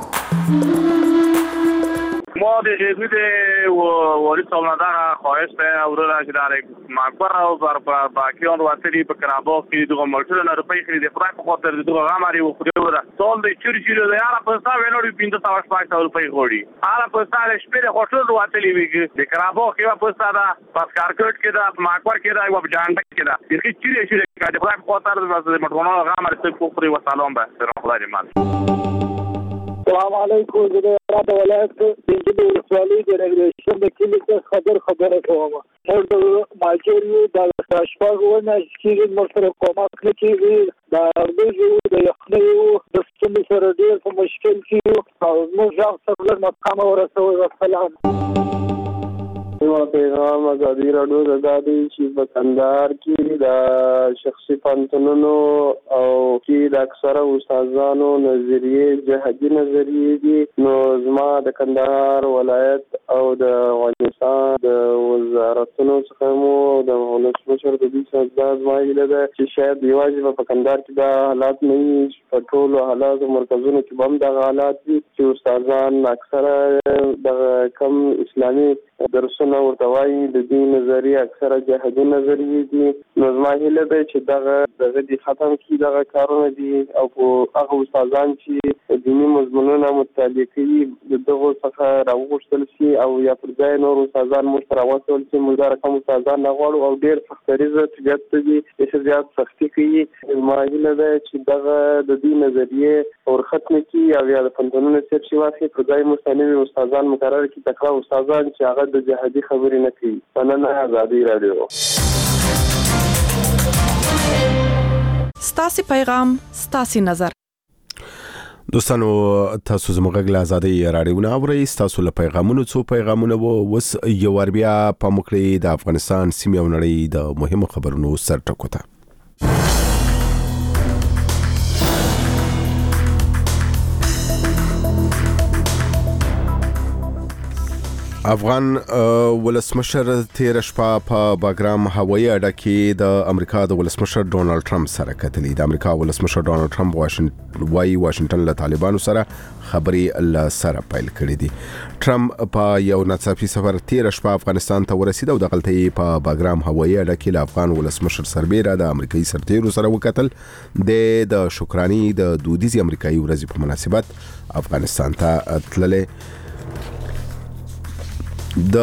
ما د جدید وری سالمدار خواهش به اورا که در مقبره و بر باکیان واتری به کراباغ که دو ملتون اروپایی خرید خدای به خاطر دو غماری و خودی بوده سال دی چوری ده هر پستا ونوری 585 اروپایی خوری هر پستا شپه خاطر واتری میگه د کراباغ که پستا دا پس کارکرد که دا مقبر که دا و جانده که دا یکی چوری که خدای به خاطر مردمان غماری سب خوری و سلام به خدای من. السلام علیکم. زه د هرات ولایت د ولسوالۍ د ریګریشن د کلي څخه خبره کوم. موږ د مالچریو د شپږونه چې موږ سره کومک کوي د ورځو د یخنیو د ستونزو سره ډېر په مشکل کې او موږ ځان سره مقام ورسوي. السلام پیغام ازادي راډیو د ازادي چې په کندهار کې د شخصي پانتونونو او کې د اکثره استادانو نظریه جهادي نظریه دي. نو زما د کندهار ولایت او د افغانستان د وزارتونو څخه مو د ولسمشر د دې څخه زما هیله ده چې شاید یوازې په کندهار کې دا حالات نه وي، په ټولو حالاتو مرکزونو کې هم دغه حالات دي چې استادان اکثره د کم اسلامي درسونه ورته وایي د دې نظریه اکثره جهادي نظریه دي. نو زما هیله ده چې دغه دې ختم کړي دغه کارونه دي او هغه استادان چې دیني مضمونونه مطالعه کوي د دغو څخه راوغوښتل شي او یا پر ځای نور استادان موږ سره واچول شي. موږ دا رقم استادان نه غواړو او ډېر سختریزه طبیعت دي ډېر زیات سختي کوي. زما هیله ده چې دغه د دې نظریه ورختم کړي او یا د پنځونو سیټ شي واخلي پر ځای مستنوي استادان مقرر کړي تکړه استادان چې هغه د جهادي خبرې نه کوي. مننه. ازادي راډیو. ستاسو پیغام ستاسو نظر. دوستانو تاسو زموږ له آزادۍ راډیو نه اورئ تاسو له پیغامونو څو پیغامونه وس یو ور بیا په مکړی د افغانستان سیمې او نړۍ د مهمو خبرونو سر ټکوته افغان ولسمشر تیر شپه په باګرام هوایي اډه کې د امریکا د ولسمشر ډونالد ټرمپ سره کتلې. د امریکا ولسمشر ډونالد ټرمپ واشنگټن له طالبانو سره خبرې له سره پیل کړې دي. ټرمپ په یو ناڅاپي سفر تیر شپه افغانستان ته ورسید او د غلطۍ په باګرام هوایي اډه کې له افغان ولسمشر سربېره د امریکایي سرتیرو سره وکتل. د شکراني د دودیزي امریکایي ورځې په مناسبت افغانستان ته تللې. د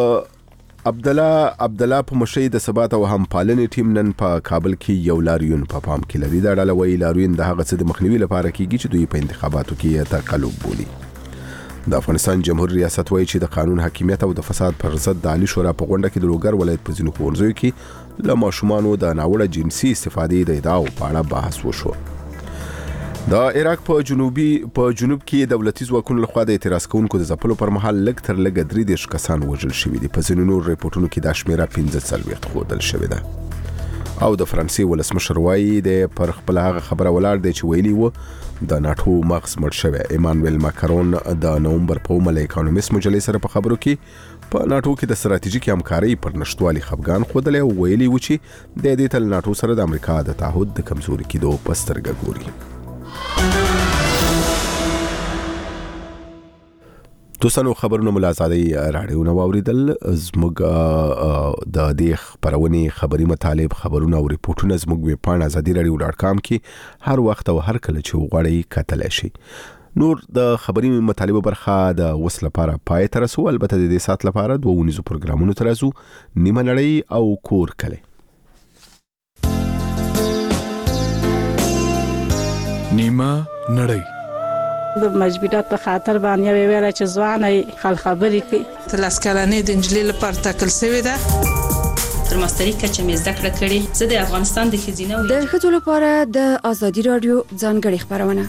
عبدالله په مشرۍ د ثبات او همپالنې ټیم نن په کابل کې یو لاریون په پام کې لري. دا ډله وایي لاریون د هغه څه د مخنیوي لپاره کیږي چې دوی په انتخاباتو کې تقلب بولي. د افغانستان جمهوریت ریاست وایي چې د قانون حاکمیت او د فساد پر ضد د عالی شورا په غونډه کې د لوګر ولایت په ځینو ښوونځیو کې له ماشومانو د ناوړه جنسي استفادې د ادعاو په اړه بحث وشو. د عراق په جنوب کې دولتي ځواکونو لخوا د اعتراض کوونکو د ځپلو پر مهال لږ تر لږه 3 کسان وژل شوي دي. په ځینو نور ریپورتونو کې دا شمیره 15 ښودل شوې ده. او د فرانسې ولسمشر وایي د پر خپل هغه خبره ولاړ دی چې ویلي و د ناټو مغز مړ شوی. ایمانویل ماکرون د نومبر په اومه له اکانومیست مجلې سره په خبرو کې په ناټو کې د ستراتیژیکي همکارۍ پر نشټوالي خفګان ښودلی او ویلي و چې د دې تل ناټو سره د امریکا د تعهد د کمزوري کېدو په سترګه ګوري. دوستانو خبرونه مل آزادۍ راډیو نو اوریدل. زموږ د دې خبرونې خبري مطالب خبرونه او ریپورتونه زموږ ویب پاڼه azadiradio.com کې هر وخت او هر کله چې وغواړئ کتلی شئ. نور د خبري مطالب برخه د وس لپاره پای ته رسو. البته د دې سات لپاره 2 ونیزو پروګرامونو ته رسو. نیمه نړۍ او کور کله نیمه نړۍ د مجبورات په خاطر باندې ویل چې ځواني خل خبرې کوي. لاسکلانې د انجلۍ لپاره تکل شوی ده. تر ماستری کچه مې زده کړه کړې. زه د افغانستان د خزینه د ښځو لپاره د آزادي رادیو ځانګړي خبرونه.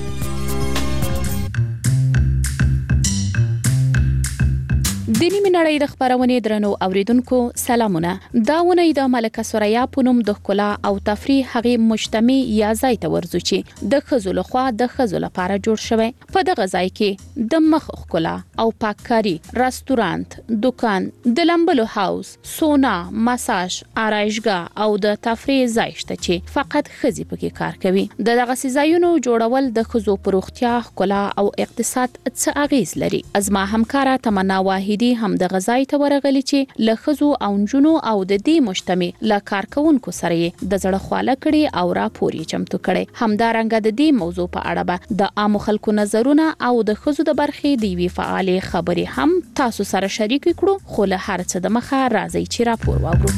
د نیمه نړۍ د خبرونې درنو اوریدونکو سلامونه. دا ونې د ملکه سوریا پونم د ښکلا او تفریح هغه مجتمع یا ځای ته ورځو چې د ښځو لخوا د ښځو لپاره جوړ شوی. په دغه ځای کې د مخ ښکلا او پاککاری، رستورانت، دکان، د لمبلو هاوس، سونا، مساج، آرایشګاه او د تفریح ځای شته چې فقط ښځې پکې کار کوي. دغه ځایونو جوړول د ښځو پروختیا، ښکلا او اقتصاد څه اغیز لري. ازما همکارا تمنا واحدی هم د غزای ته ورغلی چې لخذو او نجونو او د دې مجتمع له کارکونکو سره د زړه خواله کړي او راپوري چمتو کړي. همدارنګه د دې موضوع په اړه د عام خلکو نظرونه او د خزو د برخې دی وی فعال خبري هم تاسو سره شریک کړو. خو له هر څه د مخه راځي چې راپور واورو.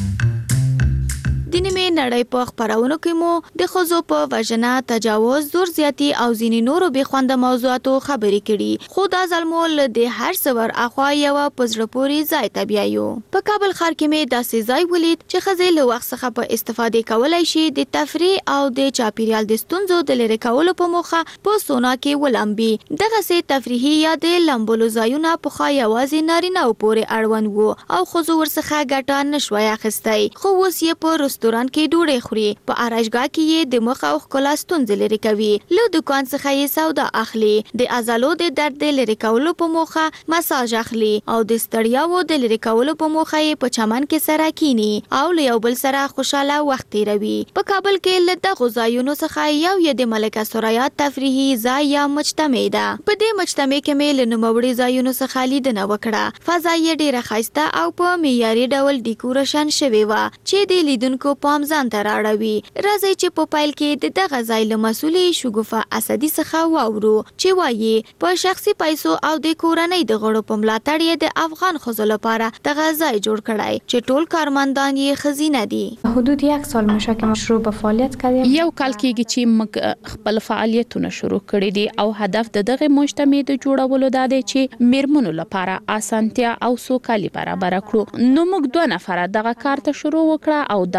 د نیمه نړۍ په خبرونو کې مو د خزو په وژنه، تجاوز، زور زیاتی او ځینې نورو به خوند موضوعاتو خبرې کړي. خو دا ظلمول د هر څور اخوا یو پزړه پوری ځای ته بیایو. په کابل ښار کې مې داسې ځای ولید چې خزې له وخت څخه په استفاده کولای شي د تفریح او د چاپیریال د ستونزو د لری کولو په موخه په سونا کې ولمبي. دغه سه تفریحي یا د لمبلو ځایونه په خا یوازې نارینه او پورې اړوند وو او خزو ورڅخه ګټه نشوي اخیستای. خو اوس یې په رستوران کې ډوډۍ خوري. په آرایشګاه کې یې د مخ او ښکلا ستونزې لري کوي. له دکان څخه یې سودا اخلي. د عضلو د درد لري کولو په موخه مساج اخلي او د ستړیاو د لري کولو په موخه یې په چمن کې سره کینی او له یو بل سره خوشاله وخت تیروي. په کابل کې له دغه ځایونو څخه یو یې د ملکه سوریا تفریحي ځای یا مجتمع ده. په دې مجتمع کې مې له نوموړي ځایونو څخه لیدنه وکړه. فضا یې ډیره ښایسته او په معیاري ډول ډیکوریشن شوی و چې د لیدونکو پام ځان ته راړوي. راځي چې په پایل کې د دغه ځای له مسولې شګوفه اسدي څخه واورو چې وایي په شخصي پیسو او د کورنۍ د غړو په ملاتړ یې د افغان خزو لپاره دغه ځای جوړ کړای چې ټول کارمندان یې خزینه دي. حدود 1 سال میشه که مشروع به فعالیت کردیم. یو کال کېږي چې موږ خپل فعالیتونه شروع کړي دي او هدف د دغه مجتمع د جوړولو دا دی چې میرمنو لپاره اسانتیا او سوکالي برابر کړو. نو موږ 2 نفر دغه کار ته شروع وکړه او دا ځای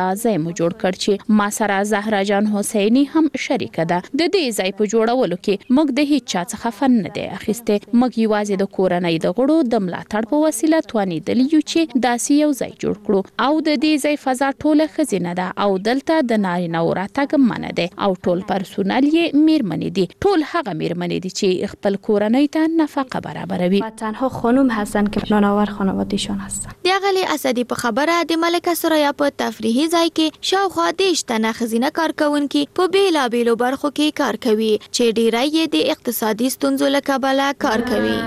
مو جوړ کړ چې ما سره زهرا جان حسینی هم شریک ده. د دې ځای په جوړولو کې موږ د هیڅ چا څخه فن نه دی اخیسته. موږ یوازې د کورنۍ د غړو د ملاتړ په وسیله توانیدل یو چې داسې یو ځای جوړ کړو او د دې ځای فضا ټوله خزینه ده او دلته د نارینه او راتګ منه ده او ټول پرسونل یې میرمنې دي. ټول هغه میرمنې دي چې خپل کورنۍ ته نفقه برابروي. تنها خانم هستن که نانآور خانواده‌شان هستن. د اغلی اسدی په خبره د ملکه سریا په تفریحي ځای کې شاوخوا 10 تنه خزینه کارکونکي په بیلابیلو برخو کې کار کوي چې ډیری یې د اقتصادي ستونزو له کبله کار کوي.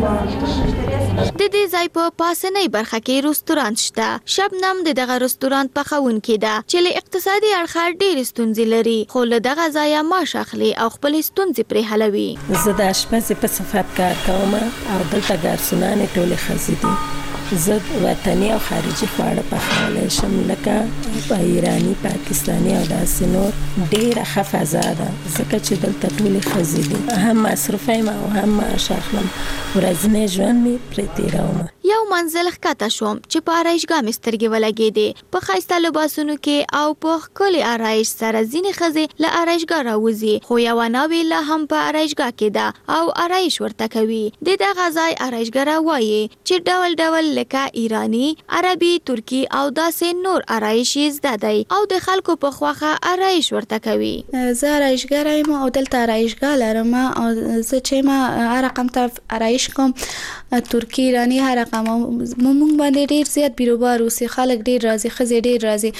د دې ځای په پاسنۍ برخه کې رستورانت شته. شبنم د دغه رستورانت پخونکې ده چې له اقتصادي اړخه ډېرې ستونزې لري خو له دغه ځایه معاش اخلي او خپلې ستونزې پرې حلوي. زه د اشپزۍ په صفت کار کوم او دلته ګارسونانې ټولې ښځې دي. زه وطني او خارجي خواړه پخولی شم لکه په ایراني، پاکستاني او داسې نور. ډېره ښه فضا ده ځکه چې دلته ټولې ښځې دي. هم مصروف یم او هم معاش اخلم. ورځنی ژوند مې پرې تېروم. یو منزل ښکته شوم چې په آرایشګاه مې سترګې ولګېدې. په ښایسته لباسونو کې او په ښکلې آرایش سره ځینې ښځې له آرایشګاه راوځي خو یوه ناوې لا هم په آرایشګاه کې ده او آرایش ورته کوي. د دغه ځای آرایشګره وایي چې ډول ډول لکه ایرانی، عربي، ترکی او داسې نور آرایش زده دی او د خلکو په خواخه آرایش ورته کوي. زه آرایشګره یم او دلته آرایشګاه لرم او زه چې ما هر رقم ته آرایش کوم، ترکی، ایرانی، هر رقم. موږ باندې ډیر زیات بیروبار اوسي، خلک ډیر راځي، ښځې ډیر راځي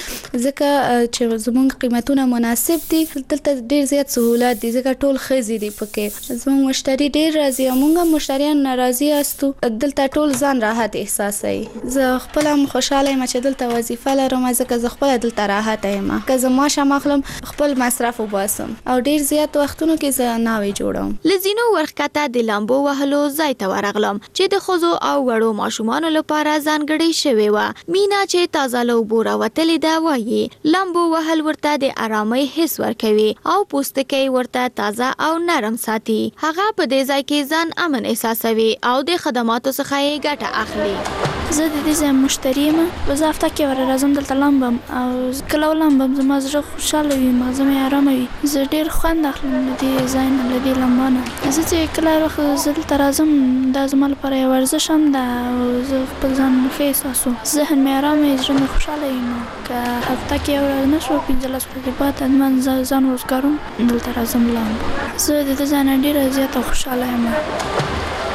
ځکه چې زموږ قیمتونه مناسب دي. دلته ډیر زیات سهولت دي ځکه ټول ښځې دي پکې. زموږ مشتری ډیر راځي او موږ هم مشتریان ناراضي یاستو. دلته ټول ځان راحت احساسوي. زه خپل هم خوشاله یم چې دلته وظیفه لرم ځکه زه خپل دلته راحت یم. که زه معاش هم اخلم خپل مصرف وباسم او ډیر زیات وختونو کې زه ناوې جوړوم. لزینو ورخکته د لامبو وهلو ځای ته ورغلم چې د ښځو او وړو ماشومانو لپاره ځانګړې شوې وه. مینا چې تازه له اوبو راوتلې ده وایي لامبو وهل ورته د آرامۍ حس ورکوي او پوستکی ورته تازه او نرم ساتي. هغه په دې ځای کې ځان امن احساسوي او د خدماتو څخه یې ګټه اخلي. زه د دې ځای مشتری یم. په هفته کې ور راځم دلته لامبم او کله ولامبم زما زړه خوشاله وي، مازه مې آرامه وي. زه ډېر خوند اخلم له دې ځای نه، له دې لامبا نه. زه چې کله وخت زه دلته راځم دا زما لپاره یو ورزش هم ده او زه خپل ځان ښه احساسوم. ذهن مې آرام وي، زړه مې خوشاله وي. نو که هفته کې یو ورځ نه شو 15 ورځې بعد حتما ځان روزګاروم دلته راځم لامبو. زه د دې ځای نه ډېره زیاته خوشاله یم.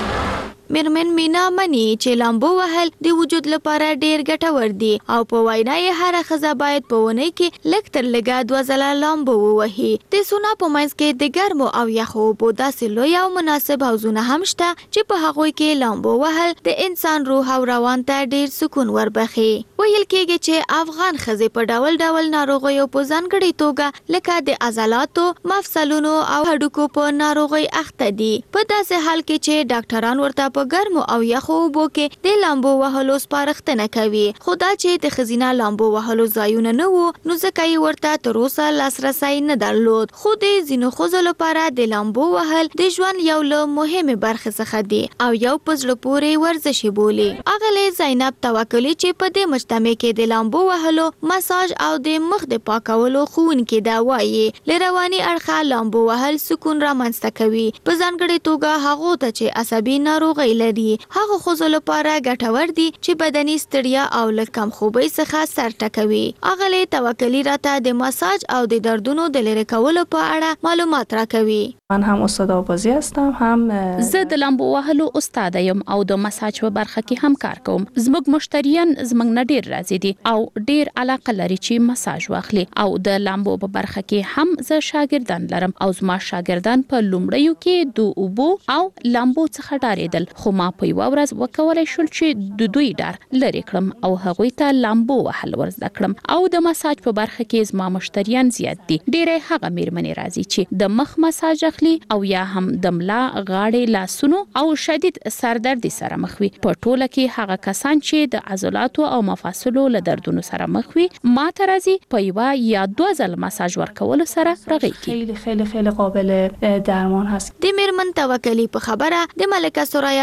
میرمن مینا مني چې لامبو وهل د وجود لپاره ډیر ګټور دي او په وینا یې هر ښځه باید په ونې کې لږ تر لږه 2 ځله لامبو ووهي. د سونا په منځ کې د ګرمو او یخو اوبو داسې لوی او مناسب حوضونه هم شته چې په هغوی کې لامبو وهل د انسان روح او روان ته ډیر سکون وربخي. ویل کېږي چې افغان ښځې په ډول ډول ناروغیو په ځانګړې توګه لکه د عضلاتو، مفصلونو او هډوکو په ناروغۍ اخته دي. په داسې حال کې چې ډاکټران ورته په ګرمو او یخو اوبو کې د لامبو وهلو سپارښتنه کوي. خو دا چې د ښځینه لامبو وهلو ځایونه نه وو نو ځکه یې ورته تر اوسه لاسرسی نه درلود. خو د ځینو ښځو لپاره د لامبو وهل د ژوند یو له مهمې برخې څخه دی او یو په زړه پورې ورزش بولي. اغلې زینب توکلی چې په دې مجتمع کې د لامبو وهلو، مساج او د مخ د پاکولو ښوونکې ده وایي له رواني اړخه لامبو وهل سکون رامنځته کوي، په ځانګړې توګه هغو ته چې عصبي ناروغۍ لري. هغه ښځو لپاره ګټور دي چې بدني ستړیا او له کم خوبۍ څخه سر ټکوي. اغلې توکلی راته د مساج او د دردونو د لرې کولو په اړه معلومات راکوي. من هم استاد آوازی هستم، هم زه د لامبو وهلو استاد یم او د مساج په برخه کې هم کار کوم. زموږ مشتریان زموږ نه ډیر راځي دي او ډیر علاقه لري چې مساج واخلي او د لامبو په برخه کې هم زه شاګردان لرم او زما شاګردان په لومړیو کې د اوبو او لامبو څخه ډارېدل خو ما په یو ورځ وکولای شول چې د دوی ډار لري کړم او هغوی ته لامبو وهل ورزده کړم. او د مساج په برخه کې زما مشتریان زیات دي. ډیره هغه میرمنې راځي چې د مخ مساج او یا هم د ملا، غاړې، لاسونو او شدید سردردي سره مخ وي. په ټوله کې هغه کسان چې د عضلاتو او مفاصلو له دردونو سره مخ وي ما ته راځي په یو یا 2 ځله مساج ورکول سره رغیږي. خیلی قابل درمان هست. د میرمن توکلی په خبره د ملکه سریا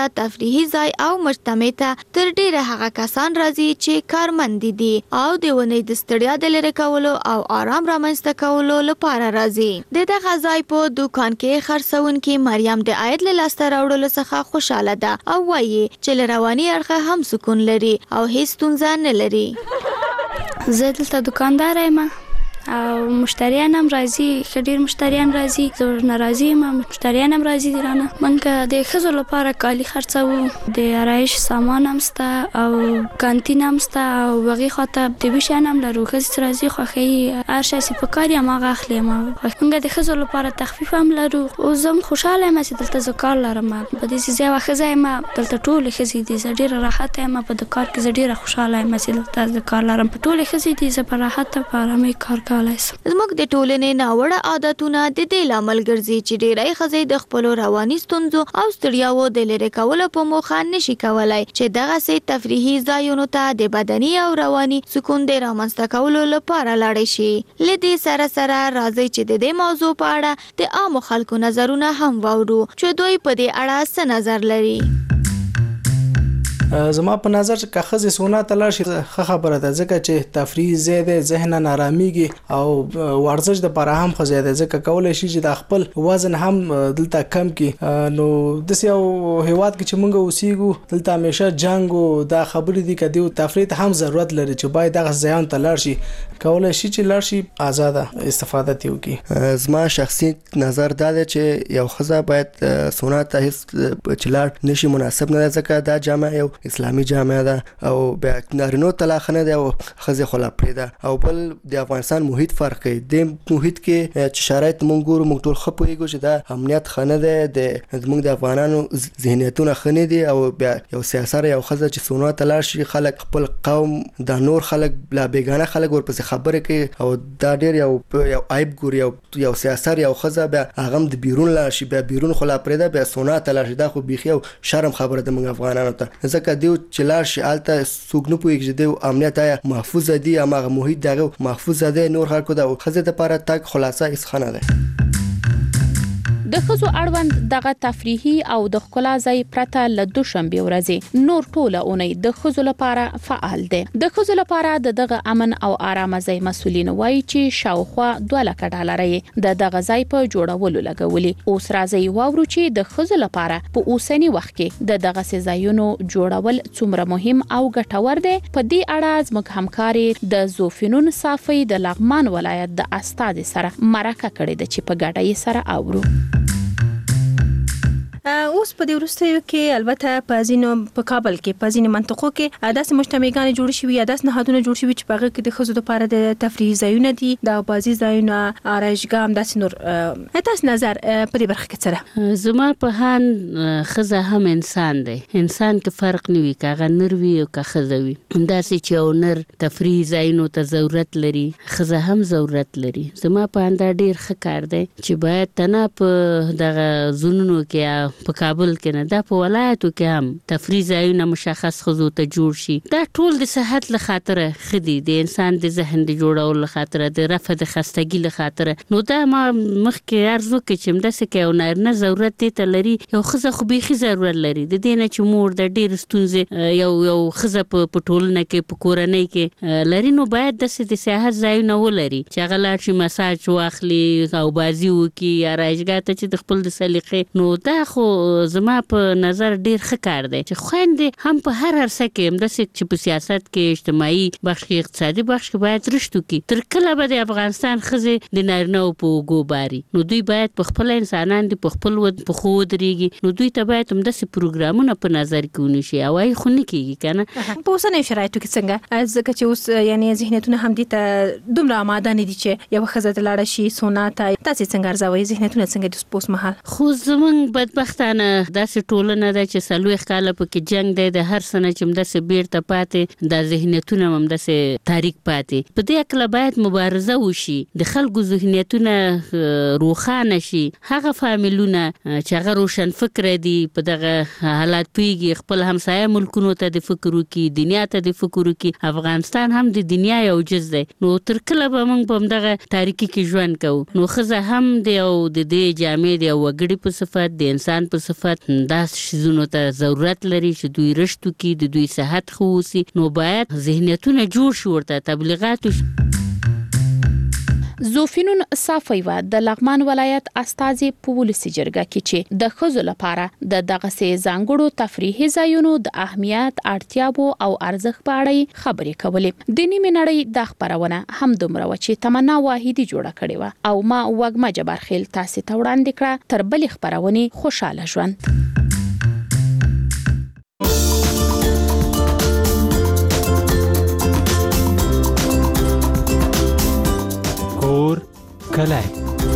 تفریحي ځای او مجتمع ته تر ډیره هغه کسان راځي چې کارمند دي او د ونې د ستړیا د لرې کولو او آرام رامنځته کولو لپاره راځي. د دغه ځای په دکان کې خرڅونکې مریم د عاید له لاسته راوړلو څخه خوشاله ده او وایي چې له رواني اړخه هم سکون لري او هیڅ ستونزه نه لري. زه دلته دکاندار یم او مشتریان هم راځي، ډېر مشتریان راځي، زه ناراضي یم، مشتریان هم راځي درانه. موږ د ښځو لپاره کالي خرڅوو، د آرایش سامان هم شته او کانتین هم شته او هغې خواته طبي شیان هم لرو. ښځې راځي خوښوي، هر شی چې پکار یې هماغه اخلي. موږ د ښځو لپاره تخفیف هم لرو. اوس زه هم خوشحاله یم چې دلته زه کار لرم. په دې چې زه یوه ښځه یم، دلته ټولې ښځې دي، زه ډېره راحته یم په دې کار کې. زه ډېره خوشحاله یم چې دلته زه کار لرم. په ټولې ښځې دي، زه په راحته په ارامۍ کار کوم. زموږ د ټولنې ناوړه عادتونه د دې لامل ګرځي چې ډېری ښځې د خپلو رواني ستونزو او ستړیاوو د لرې کولو په موخه نشي کولای چې دغسې تفریحي ځایونو ته د بدني او رواني سکون د رامنځته کولو لپاره لاړې شي. له دې سره سره راځي چې د دې موضوع په اړه د عامو خلکو نظرونه هم واورو چې دوی په دې اړه څه نظر لري. زما په نظر چې که ښځې سونا ته لاړ شي ښه خبره ده، ځکه چې تفریح ځای دی، ذهن آرامیږي او ورزش دپاره هم ښه ځای دی، ځکه کولی شي چې د خپل وزن هم دلته کم کړي. نو داسې یو هیواد کې چې موږ اوسیږو دلته همیشه جنګ او دا خبرې دي، که دوی تفریح ته هم ضرورت لري چې باید دغه ځایونو ته لاړ شي. کولی شي چې لاړ شي آزاده استفاده ترې وکړي. زما شخصي نظر دا دی چې یو ښځه باید سونا ته هیڅ چې لاړ نشي مناسب نه ده، ځکه دا جامه یو اسلامي جامعه ده او بیا نارینو طلاق نه ده او ښځې خلا پرې ده. او بل د افغانستان محیط فرق کوي. د محیط کې چې شرایط مونږ ګورو، مونږ ټول ښه پوهېږو چې دا امنیت ښه نه دی، زموږ د افغانانو ذهنیتونه ښه نه دي. او بیا یو سیاسره یو ښځه چې سونا ته لاړ شي، خلک خپل قوم د نور خلک لا بیګانه خلک ورپسې خبرې کوي او دا ډېر یو عیب ګوري. یو سیاسر یو ښځه بیا هغه هم د بیرون لاړ شي، بیا بیرون خو لا پرېږده، بیا سونا ته لاړ شي. دا خو بیخي یو شرم خبره ده موږ افغانانو ته، ځکه دیو چې لاړ شي هلته څوک نه پوهېږي چې د امنیت آیا محفوظه دي، هماغه محیط د هغه محفوظه دی. نور خلکو د ښځې دپاره تګ خلاصه هېڅ ښه نه دی. د ښځو اړوند دغه تفریحي او د ښکلا ځای پرته له دوشنبې ورځې نور ټوله اونۍ د ښځو لپاره فعال دی. د ښځو لپاره د دغه امن او آرامه ځای مسؤلین وایي چې شاوخوا 2 لکه ډالرۍ د دغه ځای په جوړولو لګولي. اوس راځي واورو چې د ښځو لپاره په اوسنی وخت کې د دغه ځایونو جوړول څومره مهم او ګټور دی. په دې اړه زموږ همکاري د زوفینون صافي د لغمان ولایت د استاد سره مرکه کړې ده چې په ګډه یې سره اورو. اوس په دې وروستیو کې البته په ځینو په کابل کې په ځینو منطقو کې داسې مجتمعګانې جوړ شوي یا داسې نهادونه جوړ شوي چې په هغه کې د ښځو لپاره د تفریح ځایونه دي، د بازي ځایونه، آرایشګاه، همداسې نور. تاسو نظر په دې برخه کې څه ده؟ زما په هان ښځه هم انسان دی، انسان کې فرق نه وي، که هغه نر وي او که ښځه وي. همداسې چې یو نر تفریح ځایونو ته ضرورت لري، ښځه هم ضرورت لري. زما په انده ډېر ښه کار دی چې باید تنه په دغه ځونونو کې په کابل کې نه، دا په ولایتو کې هم تفریح ځایونه مشخص ښځو ته جوړ شي. دا ټول د صحت له خاطره ښه دي، د انسان د ذهن د جوړولو له خاطره، د رفع د خستګي له خاطره. نو دا ما مخکې عرض وکړ چې همداسې که یو نارینه ضرورت دې ته لري، یو ښځه خو بیخي ضرورت لري. د دې نه چې مور د ډېرې ستونزې یو ښځه په ټولنه کې په کورنۍ کې لري، نو باید داسې د سیاحت ځایونه ولري چې هغه لاړ شي مساج واخلي او بازي وکړي، آرایشګاه ته چې د خپل د سلیقې. نو دا خو زما په نظر ډیر ښه کار دی چې خويندې هم په هر عرصه کې همداسې چې په سیاست کې، اجتماعي بخش کې، اقتصادي بخش کې باید رشد وکړي. تر کله به د افغانستان ښځې د نارینه‌و په اوږو باري؟ نو دوی باید په خپل انسانان دي، په خپل پښو ودرېږي. نو دوی ته باید همداسې پروګرامونه په نظر کې ونیسي او وایي خو نه کېږي که نه. په اوسنیو شرایطو کې څنګه؟ ځکه چې اوس یعنې ذهنیتونه هم دې ته دومره آماده نه دي چې یوه ښځه ته لاړه شي سونا ته. تاسې څنګه ارزوئ ذهنیتونه څنګه دي په اوس مهال؟ خو زموږ بدبختانه داسې ټولنه ده چې 40 کاله پکې جنگ دی، د هر څه نه چې همداسې بیرته پاتې، دا ذهنیتونه هم همداسې تاریک پاتې. په دې هکله باید مبارزه وشي، د خلکو ذهنیتونه روښانه شي. هغه فامیلونه چې هغه روشن فکره دي، په دغه حالات پوهېږي، خپل همسایه ملکونو ته د فکر وکړي، دنیا ته د فکر وکړي. افغانستان هم د دنیا یو جز دی. نو تر کله به موږ په همدغه تاریکي کې ژوند کوو؟ نو ښځه هم د دې جامې د یو وګړي په صفت، د انسان انسان په صفت داس شیزونو ته ضرورت لري چې دوی رشتو کې د دوی صحت خووسی، نو باید ذهنیتونه جوړ شي ورته تبلیغات. زوفینون صافیوا د لغمان ولایت استازي په ولسی جرګه کې چې د خزو لپاره د دغه سي ځانګړو تفریحي ځایونو د اهمیت، اړتیاو او ارزښت په اړه خبرې کولې. د نیمه نړۍ د خبرونه هم دومره و چې تمنا واحدی جوړه کړې و او ما وګما جبرخیل تاسو ته وړاندې کړه. تر بل خبرونه خوشاله ژوند. کلای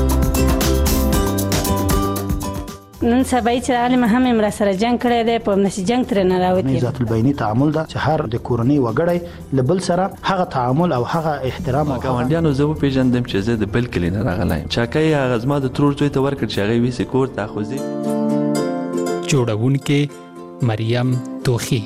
نن سبا چې عالم هم امر سره جنگ کړی دی، په نشي جنگ تر نه راوتی. ذات البینی تعامل دا چې هر د کورنۍ وګړی لبل سره هغه تعامل او هغه احترام او ګاونډیانو زه په پیژندم چې زه د بل کلی نه راغلی چاکای هغه زما د ترور زوی ته ورکړ چې هغه ویسې کور ته خوځي. جوړونکې مریم توخی.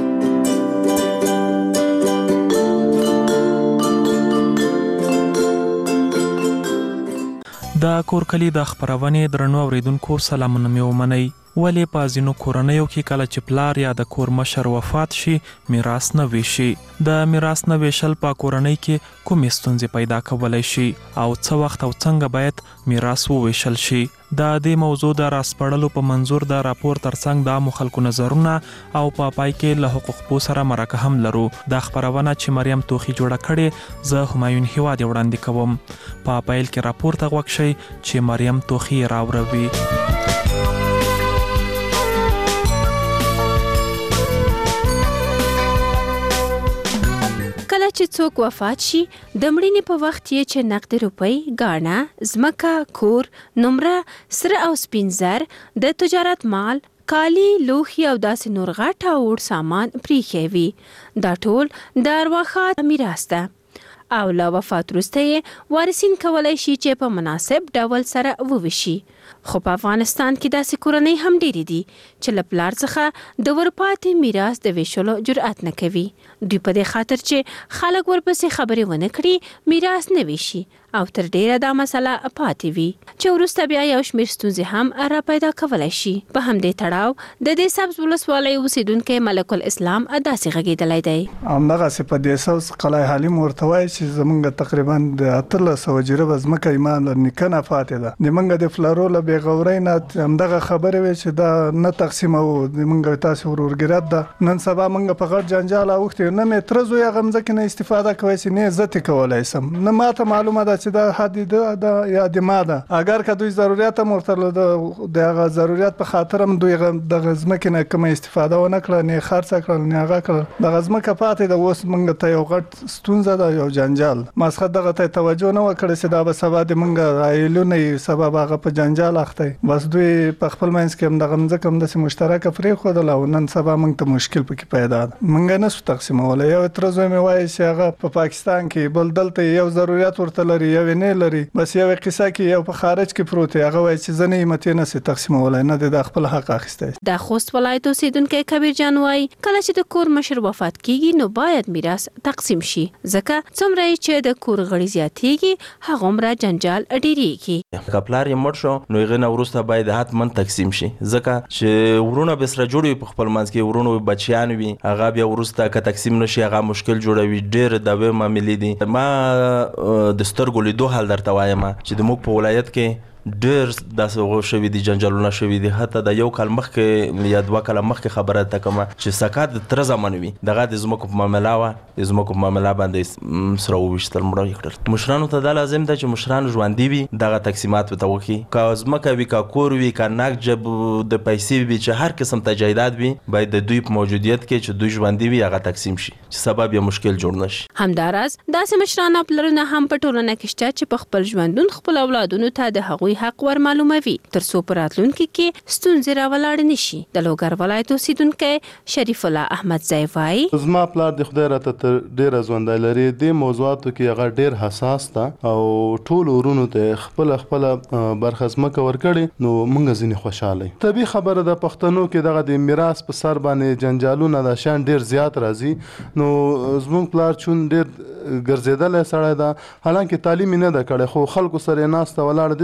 د کورکلی د خبرونې درنو اوریدونکو سلامونه مې ومنئ. ولې په ځینو کورنیو کې کله چې پلار یا د کور مشر وفات شي میراث نه ویشي. د میراث نه ویشل په کورنۍ کې کومې ستونزې پیدا کولای شي او څه وخت او څنګه باید میراث وویشل شي. د دې موضوع د راسپړلو په منظور د راپور ترڅنګ د خلکو نظرونه او په پای کې له حقوق پو سره مرکه هم لرو. د خبرونه چې مریم توخی جوړه کړي زه همایون هیواد وړاندې کوم. په پایل کې راپور ته غوښ شي چې مریم توخی راوړوي. کله چې څوک وفات شي د مړینې په وخت یې چې نقد روپۍ، ګاڼه، ځمکه، کور، نمره، سره او سپین زر، د تجارت مال، کالی، لوښي او داسې نور غټ او وړ سامان پریښی وي. دا ټول د ارواښاد میراث ده او له وفات وروسته یې وارثین کولی شي چې په مناسب ډول سره وویشي. خو په افغانستان کې داسې کورنۍ هم ډېرې دي چې له پلار څخه د ورپاتې میراث د ویشلو جرأت نه کوي. دوی په دې خاطر چې خلک ورپسې خبرې ونه کړي میراث نه ویشي او تر ډیره دا مسله پاتې وي چې وروسته بیا یو شمېر ستونزې هم را پیدا کولی شي. په همدې تړاو د دې سبز ولسوالۍ اوسیدونکی ملک الاسلام داسې غږېدلی دی. همدغسې په دې سبز قلعه حلیم ورته وایي چې زمونږ تقریبا د 1800 جریبه ځمکه یې ما له نیکه نه پاتې ده. زمونږ د فلارو له بېغورۍ نه همدغه خبرې وې چې دا نه تقسیموو، زمونږ تاسې ورورګرات ده. نن سبا مونږ په غټ جنجال اوښتي، نه مې تره زوی هغه مځکې نه استفاده کوی چې نه زه ترې کولی سم، نه ماته معلومه ده چې دا حد ده یا د ما ده. اگر که دوی ضرورت هم ورته د هغه ضرورت په خاطر هم دوی دغه ځمکې نه کومه استفاده ونه کړه، نه یې خرڅه کړل نه هغه کړل. دغه ځمکه پاتې ده. اوس مونږ ته یو غټ ستونزه ده، یو جنجال. ماسخت دغه ته توجه نه وکړه چې دا به سبا د مونږ عائلونه سبا به هغه په جنجال اخته. بس دوی په خپل منځ کې هم دغه ځمکه هم داسې مشترکه پرېښودله او نن سبا مونږ ته مشکل پکې پیدا ده. مونږ نه سو تقسیمولی. یو تره زوی مې وایي چې هغه په پاکستان کې بل دلته یو ضرورت ورته لري یو نه لري، بس یو قصه کې یو په خارج کې پروت دی. هغه وایي چې زه نه یم ترې نسې تقسیمولی، نه دی د خپل حق اخیستی. د خوست ولایت اوسیدونکی کبیر جان وایي کله چې د کور مشر وفات کیږي نو باید میراث تقسیم شي، ځکه څومره چې د کور غړي زیاتیږي هغومره جنجال ډیریږي. که پلار یې مړ شو نو هغې نه وروسته باید حتما تقسیم شي، ځکه چې ورونه به سره جوړ وي په خپل منځ کې، ورونه بچیان وي، هغه بیا وروسته که تقسیم نشي هغه مشکل جوړوي. ډېر دعوې معاملې دي. ما د سترګو لیدو حال درته وایم چې د موږ په ولایت کې ډېر داسې شوي دي، جنجالونه شوي دي. حتی د یو کال مخکې یا 2 کاله مخکې خبره ته کومه چې سکات د تره زمن وي، دغه د ځمکو په معامله وه، د ځمکو په معامله باندې سره وویشتل، مړه یې کړل. مشرانو ته دا لازم ده چې مشران ژوندي وي دغه تقسیمات ورته وکړي. که ځمکه وي، که کور وي، که نقد د پیسې وي، چې هر قسم تجهیزات وي، باید د دوی په موجودیت کې چې دوی ژوندي وي هغه تقسیم شي چې سبب یې مشکل جوړ نه شي. همداراز داسې مشران او پلرونه هم په ټولنه کې شته چې په خپل ژوندون خپل اولادونو ته د هغوی حق ور معلوموي ترڅو په راتلونکي کې ستونزې راولاړې نشي. د لوګر ولایت اوسیدونکی شریف الله احمد زی وایي زما پلار د خدای راته ډېره ژوندی لري. د موضوعاتو کې هغه ډېر حساس ده او ټول ورونو ته خپل برخه ځمکه ورکړې، نو موږ ځینې خوشحاله یو. طبیعي خبره ده پښتنو کې دغه د میراث په سر باندې جنجالونه د شان ډېر زیات راځي. نو زموږ پلار چون ډېر ګرځېدلی سړی ده، حالانکه تعلیم یې نه ده کړی، خو خلکو سره یې ناسته ولاړه، داسې خلکو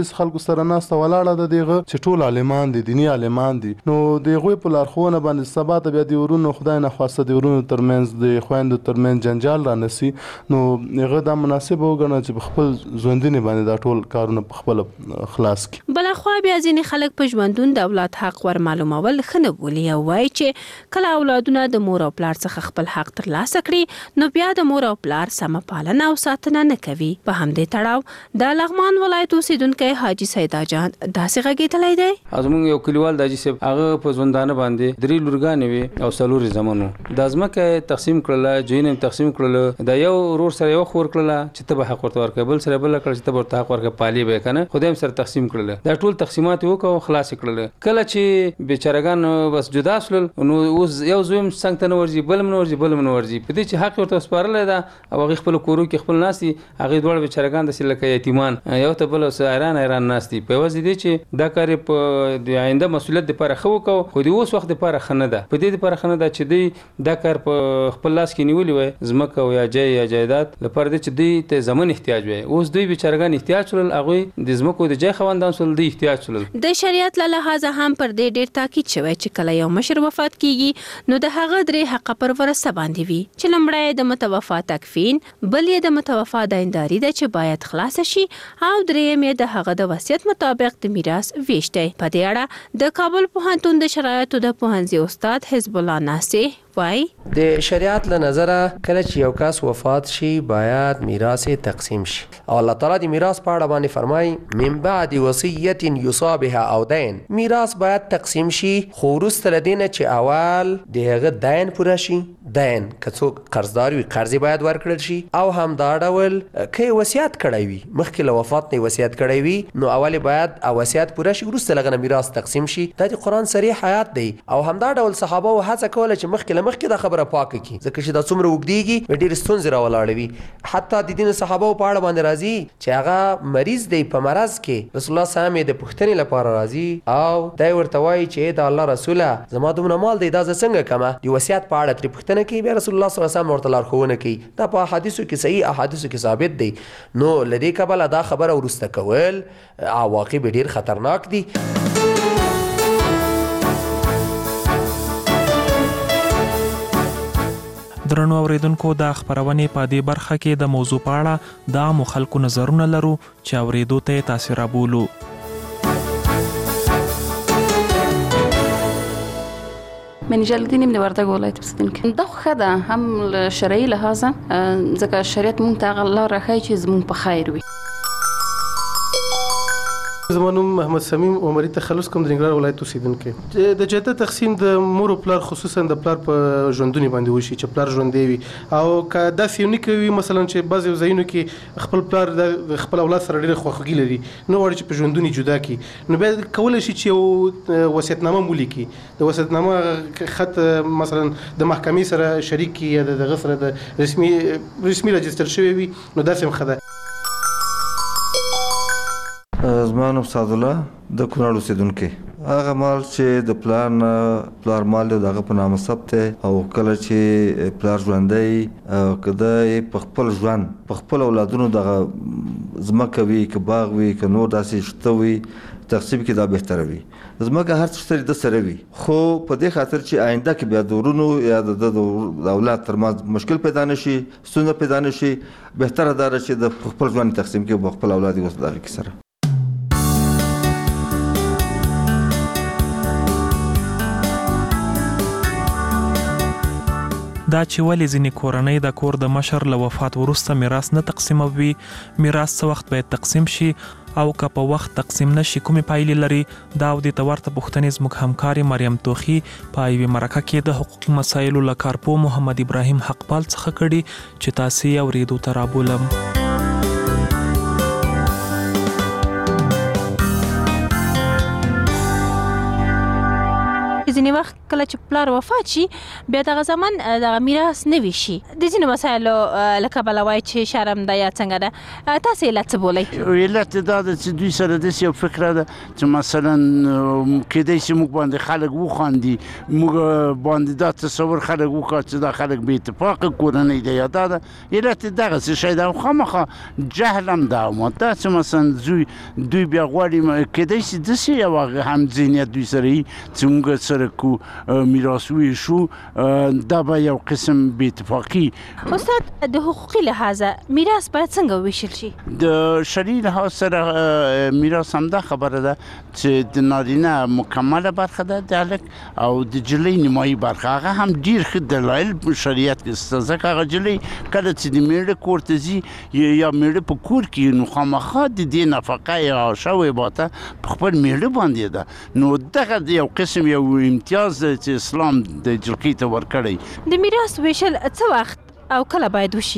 سره ناسته ولاړه ده دغه چې ټول عالمان دي دینی عالمان دي نو دغه په لارښوونه باندې سبا ته بیا د ورونو خدای نه خواسته د ورونو ترمنځ د خويندو ترمنځ جنجال را نسی نو هغه د مناسب وګڼه چې خپل ژوندینه باندې دا ټول کارونه په خپل خلاص کړي. بلخوا بیا ځینې خلک په ژوندون د اولاد حق ور معلومول خنه بولی او وایي چې کله اولادونه د مور او پلار څخه خپل حق ترلاسه کړي نو بیا د مور او پلار سم پالنه او ساتنه نه کوي. په همدې تړاو د لغمان ولایت اوسیدونکو حاجی سیدا جان داسې غږیدلی دی. زموږ یو کلیوال د حاجی صاحب هغه په ژوندانه باندې درې لورګانې وي او څلور زمانو د ځمکه تقسیم کړله جوینم تقسیم کړله د یو ورور سره یو خور کړله چې ته به حق ورته ورکړې بل سره بل کړ چې ته ورته حق ورکړې پالي به کنه خدایم سره تقسیم کړله دا ټول تقسیمات وکړو خلاص کړله کله چې بیچارهګان بس جدا شول نو اوس یو زویم څنګه نه ورځي بل من ورځي په دې چې حق ورته سپارل دا او هغه خپل کورو کې خپل ناسي هغه دوړ بیچارهګان د سلکه یتیمان یو ته بل ایران ناسي په وځي دي چې دا کار په د آینده مسولیت لپاره خو کو خو د اوس وخت لپاره خنه ده په دې لپاره خنه ده چې دی دا کار په خپل لاس کې نیولې وي زمکه او یا جایداد لپاره چې دی ته زمون احتیاج وي اوس دوی بیچارهګان احتیاج ول هغه د زمکو د جای خوندان سول دی احتیاج ول د شریعت له لحاظه هم پر دې ډیر تاکید شوی چې کله یو مشر وفات کیږي نو د هغه درې حق پر ورثه باندې وي چې لمړی د متوفا تکفین بل یې د متوفا داینداري ده چې باید خلاص شي او دریم یې د هغه د وصیت مطابق د میراث ویش دی. په دې اړه د کابل پوهنتون د شرایطو د پوهنځي استاد حزب الله ناصر وای د شریعت له نظره کله چې یو کس وفات شي باید میراث تقسیم شي او الله تعالی د میراث په اړه باندې فرمایي من بعد وصیت یوصى بها او دین میراث باید تقسیم شي خو وروسته لدینه چې اول دغه دین پوره شي دین که څوک قرضدار وي قرض باید ورکړل شي او هم دا ډول کې وصیت کړی وي مخکې له وفات نه وصیت کړی وي نو اول باید وصیت پوره شي وروسته لغه میراث تقسیم شي دا د قران صریح آیات دی او هم دا ډول صحابه او هڅه کوله چې مخکې دا خبره پاکه کی ځکه چې دا څومره وګديږي ډېر ستونزې راولاړوي حتی د دین صحابه په اړه باندې راځي چې هغه مریض دی په مرز کې رسول الله صلی الله علیه وسلم د پښتنې لپاره راځي او دای ورته وایي چې دا الله رسوله زما دومره مال دی دا څنګه کما دی وصیت په اړه تر پښتنه کې بیا رسول الله صلی الله علیه وسلم ورته لارښوونه کوي دا په احادیثو کې صحیح احادیثو کې ثابت دی نو لدی کبل دا خبره ورسته کول عواقب ډېر خطرناک دي. درنو اوریدونکو د خبرونې په دې برخه کې د موضوع په اړه د عامو خلکو نظرونه لرو چې اوریدو ته تاسو رابولو. من جلال الدین ابن وردګ ولایت اوسیدونکی دا خو ده هم شرعي لحاظه ځکه شریعت مونږ ته الله راخی چې زمونږ په خیر وي. زمونږ محمد سمیم عمري تخلص کوم د ننګرهار ولایت اوسیدونکی د جهته تقسیم د مور او پلار خصوصا د پلار په ژوندونی باندې وشي چې پلار ژوندې وي او که داسې یو نه کوي مثلا چې بعض ځایونو کې خپل پلار د خپل اولاد سره ډېره خواخوږي لري نو غواړي چې په ژوندونی جدا کړي نو بیا کولی شي چې یو وصیتنامه ولیکي د وصیتنامه خط مثلا د محکمې سره شریک کړي یا دغه سره د رسمي رجستر شوی وي نو داسې هم ښه ده. زما نوم سعد الله د کونړ اوسیدونکی هغه مال چې د پلار مال دی دغه په نامه ثبت او کله چې پلار ژوندی او کله په خپل ژوند په خپل اولادونو دغه ځمکه وي که باغ وي که نور داسې شته وي تقسیم کې دا بهتره وي ځمکه هر څه د سره وي خو په دې خاطر چې آینده کې بیا د ورونو یا د اولاد ترمنځ مشکل پیدا نشي ستونزه پیدا نشي بهتره ده چې د خپل ژوند تقسیم کې په خپل اولاد اوس دغه کې سره. دا چې ولې ځینې کورنۍ د کور د مشر له وفات وروسته میراث نه تقسیموي میراث څه وخت باید تقسیم شي او که په وخت تقسیم نشي کومې پایلې لري دا او د ورته پوښتنې زموږ همکارې مریم توخي په یوې مرکه کې د حقوقي مسایلو له کارپوه محمد ابراهیم حقپال څخه کړي چې تاسو یې اورېدو ته رابولم. کې ځینې وخت کله چې پلار وفات شي بیا دغه زمان دغه میراث نه وي شي د ځینو مسایلو لکه بله وایي چې شرم ده یا څنګه ده تاسې علت څه بولئ؟ علت دا ده چې دوی سره داسې یو فکره ده چې مثلا کیدای شي موږ باندې خلک وخاندي موږ باندې دا تصور خلک وکړه چې دا خلک بې اتفاقه کورنۍ ده یا دا ده علت دغسې شی ده او خامخا جهل هم ده داسې مثلا دوی بیا غواړي کیدای شي داسې یو هم ذهنیت دوی سره وي چې موږ سره کو میراث ویشو دا به یو قسم بې اتفاقي. استاد د حقوقي لحاظه میراث باید څنګه وویشل شي؟ د شرعي لحاظ سره میراث همدا خبره ده چې د نارینه مکمله برخه ده د هلک او د جلۍ نیمایي برخه هغه هم ډېر ښه دلایل په شریعت کې شته ځکه هغه جلۍ کله چې د میړه کور ته ځي یا میړه په کور کې نو خامخا د دې نفقه یا شوی باته په خپل میړه باندې ده نو دغه یو قسم یو امتیاز دی چې اسلام د جلکۍ ته ورکړی. د میراث ویشل څه وخت او کله باید وشي؟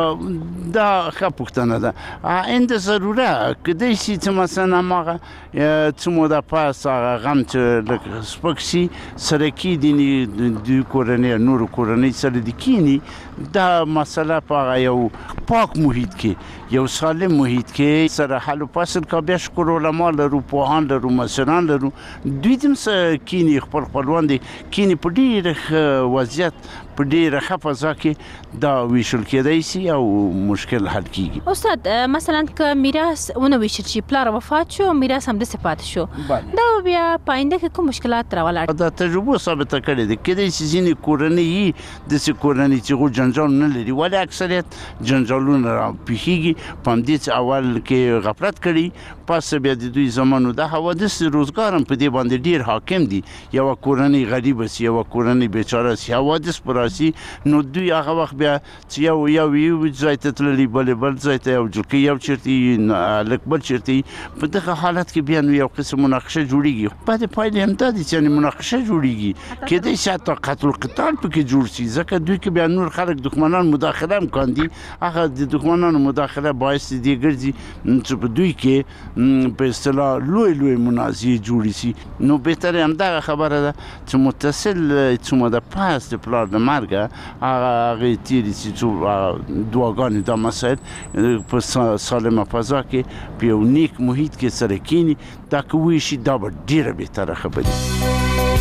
دا ښه پوښتنه ده عند ضروره کیدای شي چې مثلا هماغه څه موده پس هغه غم چې لږ سپک شي سره کېدي دوی کورنۍ نورو کورنۍ سره دې کینی دا مسله په هغه یو پاک محیط کې یو سالم محیط کې سره حل و فصل کا بیا شکر علما لرو پوهان لرو مشران لرو دوی هم کینی خپلوان دي کینی په ډېر وضعیت په ډېره ښه فضا کې دا ویشل کېدای شي او مشکل حل کیږي. استاد مثلا که میراث ونه ویشل شي پلار وفات شو میراث هم داسې پاتې شو دا بیا په آینده کې کوم مشکلات راولاړ؟ دا تجربه ثابته کړې ده کېدای شي ځینې کورنۍ داسې کورنۍ چې هغوی جنجال نه لري ولې اکثریت جنجالونه راپېښېږي په همدې چې اول کې غفلت کړي پس بیا د دوی زمانو دا حوادث روزګار هم په دې باندې ډېر حاکم دي یوه کورنۍ غریبه سي یوه کورنۍ بیچاره سي حوادث په راسي نو دوی هغه وخت بیا چې یو ځای ته تللي بل ځای ته یو جلکۍ یو چېرته هلک بل چېرته په دغه حالت کې بیا نو یو قسم مناقشه جوړېږي بعد پایلې هم دا دي چې یعنې مناقشه جوړېږي کېدای شي حتی قتل القتال پکې جوړ شي ځکه دوی کې بیا نور خلک دښمنان مداخله هم کاندي هغه د دښمنانو مداخله باعث دې ګرځي چې په دوی کې په اصطلاح لوی منازعې جوړې شي نو بهتره همدغه خبره ده چې متصل څه موده پس د پلار د مرګه هغې تېرې شي څو دعاګانې دا مسایل په سالمه فضا کې په یو نیک محیط کې سره کینی دا که ویشي دا به ډېره بهتره خبرې.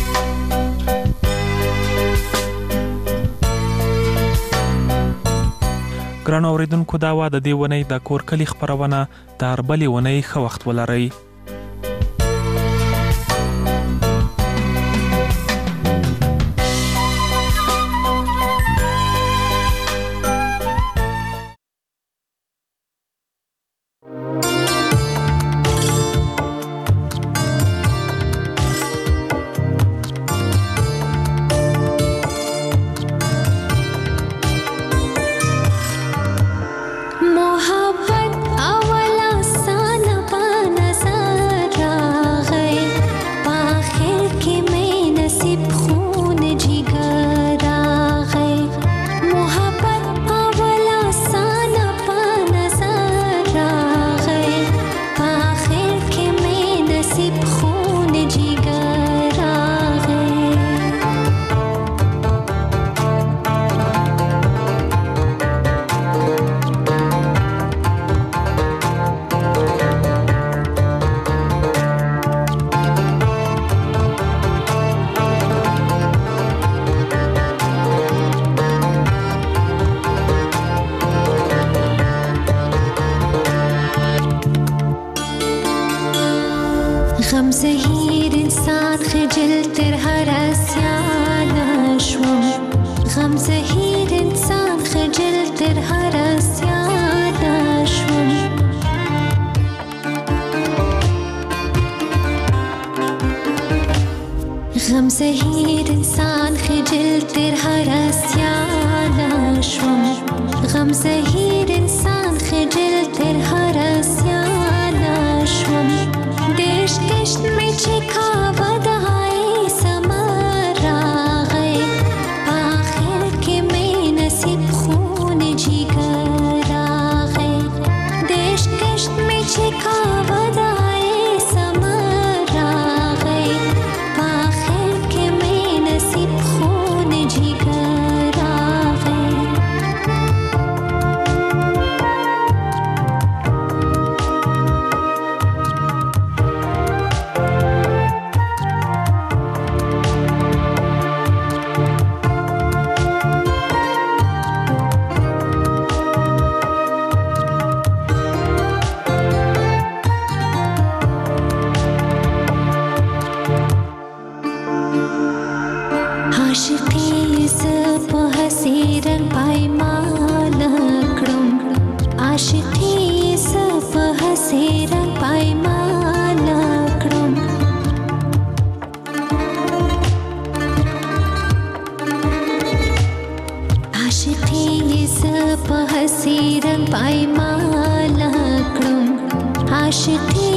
ګرانو اوریدونکو دا وه د دې ونې د کور کلي خپرونه د هر بلې ونې ښه وخت ولرئ. मोहब्बत अवला सा न पाना सा عاشقي صف حسيرا پایمانا کړم عاشقي صف حسيرا پایمانا کړم عاشقي